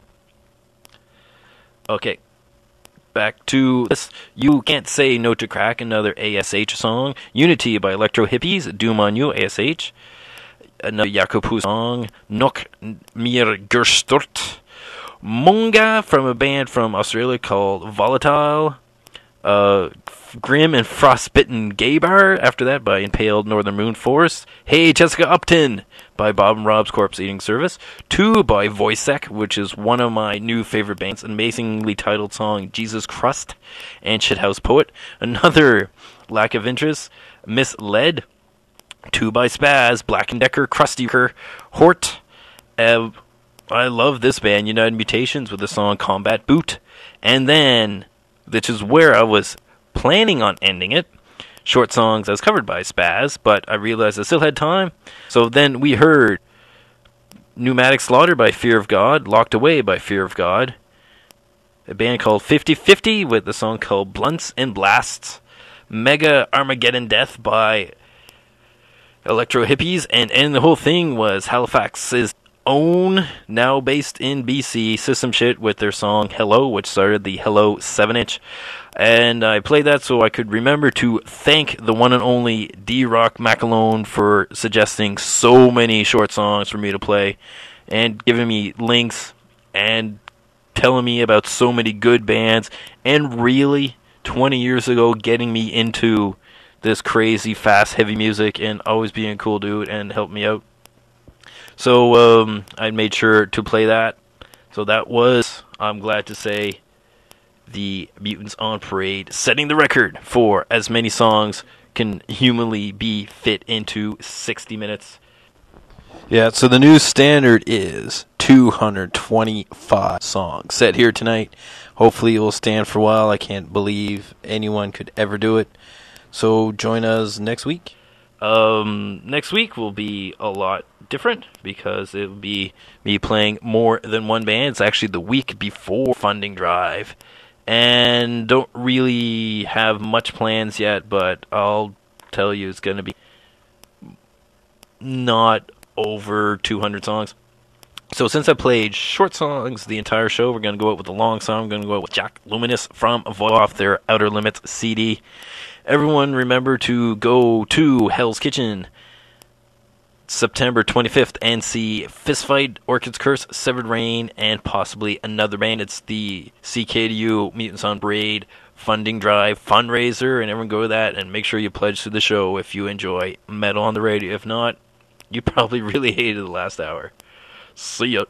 Okay. Back to this. You Can't Say No to Crack, another A S H song. Unity by Electro Hippies, Doom on You, A S H. Another Yakupu song, Nok Mir Gerstort. Munga from a band from Australia called Volatile. Uh, Grim and Frostbitten Gay Bar, after that by Impaled Northern Moon Force. Hey Jessica Upton by Bob and Rob's Corpse Eating Service. Two by Voicek, which is one of my new favorite bands. Amazingly titled song Jesus Crust and Shithouse Poet. Another Lack of Interest, Misled. Two by Spaz, Black and Decker, Krusty Kerr, Hort. Uh, I love this band, United Mutations, with the song Combat Boot. And then, which is where I was planning on ending it, Short Songs as covered by Spaz, but I realized I still had time. So then we heard Pneumatic Slaughter by Fear of God, Locked Away by Fear of God, a band called fifty fifty with the song called Blunts and Blasts, Mega Armageddon Death by Electro Hippies, and and the whole thing was Halifax's own, now based in B C, System Shit with their song Hello, which started the Hello seven inch. And I played that so I could remember to thank the one and only D-Rock Macalone for suggesting so many short songs for me to play and giving me links and telling me about so many good bands and really, twenty years ago, getting me into this crazy, fast, heavy music and always being a cool dude and help me out. So um, I made sure to play that. So that was, I'm glad to say, the Mutants on Parade, setting the record for as many songs can humanly be fit into sixty minutes. Yeah, so the new standard is two hundred twenty-five songs set here tonight. Hopefully it will stand for a while. I can't believe anyone could ever do it. So join us next week. Um, next week will be a lot different because it will be me playing more than one band. It's actually the week before Funding Drive. And don't really have much plans yet, but I'll tell you it's going to be not over two hundred songs. So since I played short songs the entire show, we're going to go out with a long song. We're going to go out with Jack Luminous from Avoid off their Outer Limits C D. Everyone remember to go to Hell's Kitchen September twenty-fifth and see Fistfight, Orchid's Curse, Severed Rain, and possibly another band. It's the C K D U Mutants on Parade Funding Drive fundraiser, and everyone go to that and make sure you pledge to the show if you enjoy metal on the radio. If not, you probably really hated the last hour. See ya.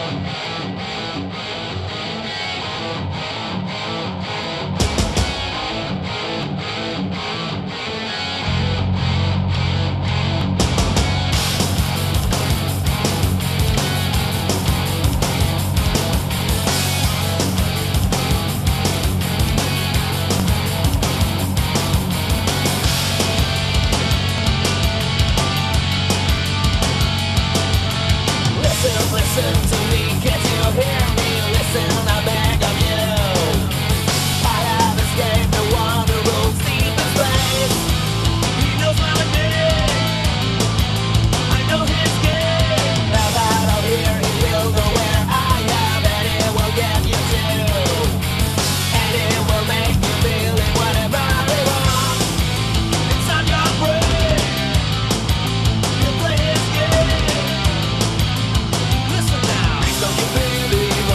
Listen now, so you believe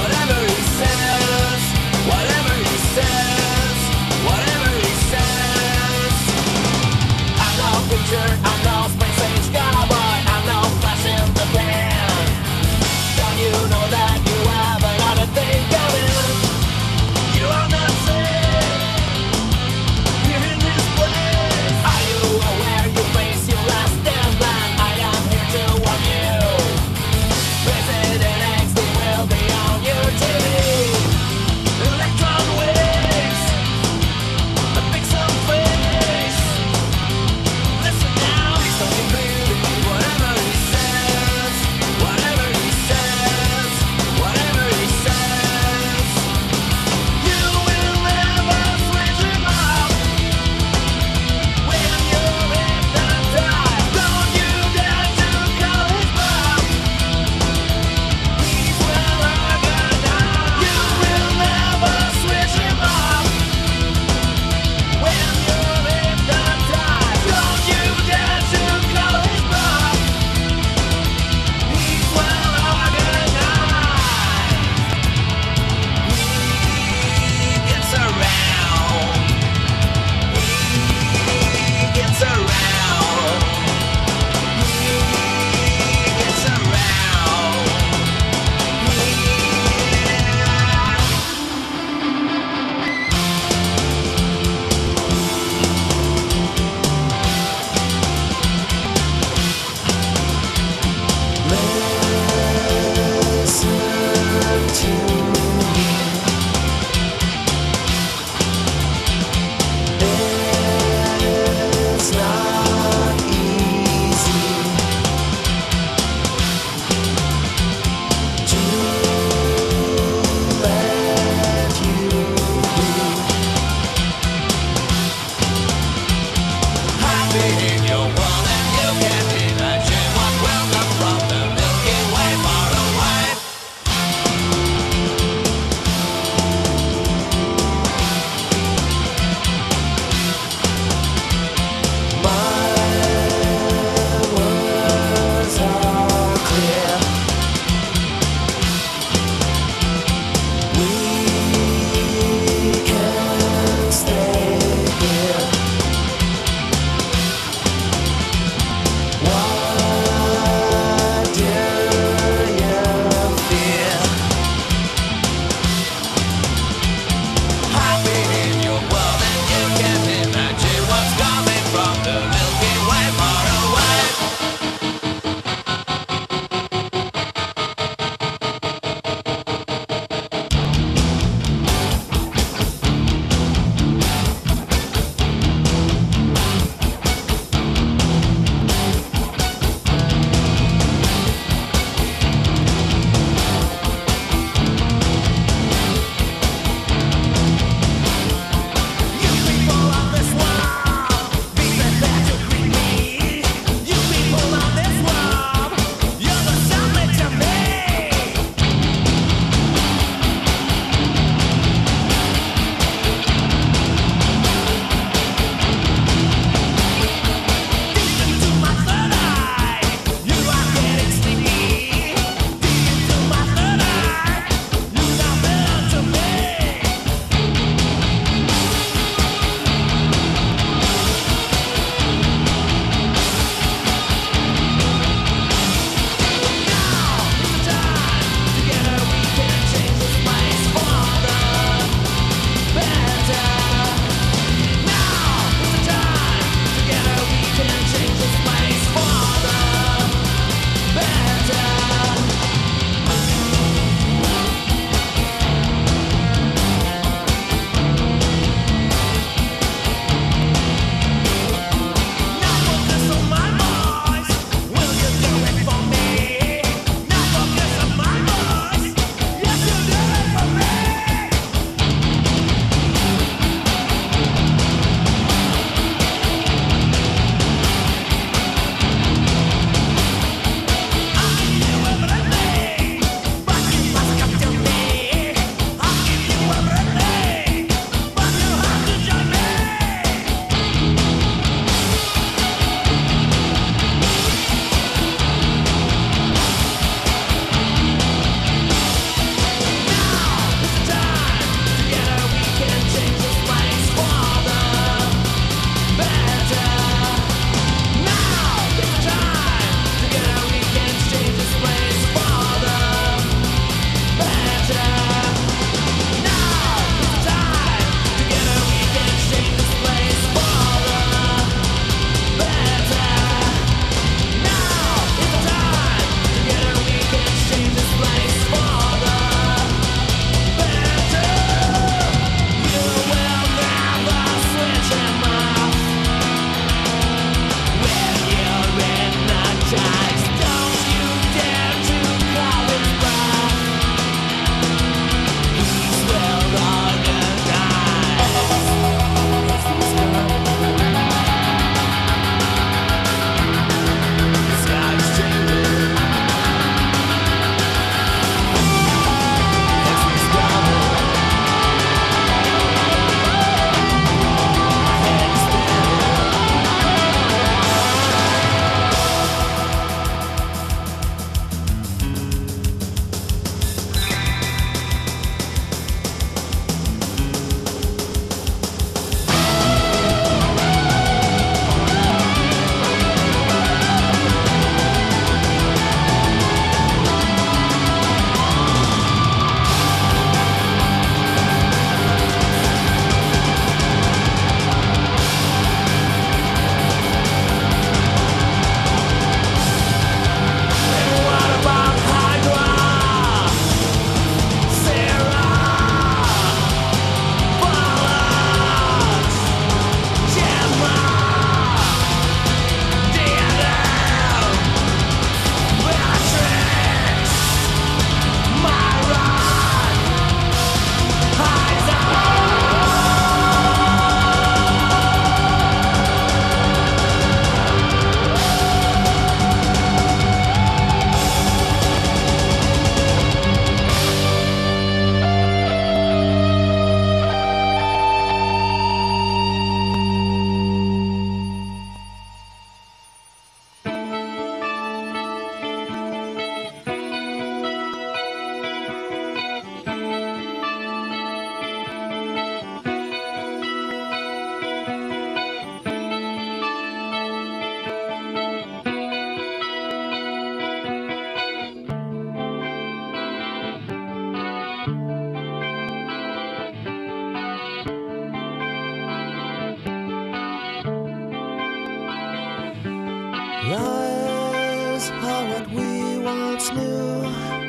what's new.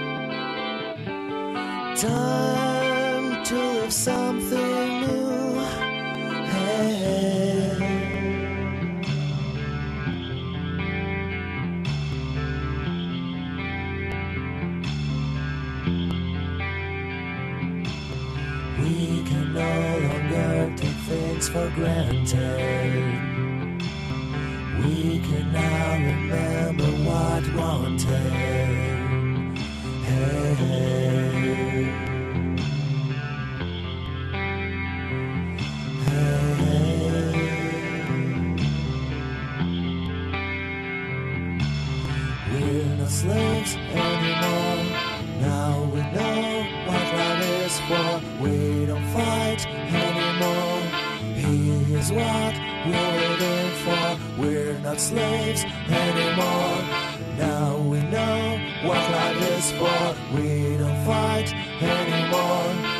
Time to live something new. Hey. We can no longer take things for granted. We can now remember what we wanted. Hey, hey. Hey. We're not slaves anymore. Now we know what life is for. We don't fight anymore. Here's what we're living for. We're not slaves anymore. Now we know what life is for. We don't fight anymore.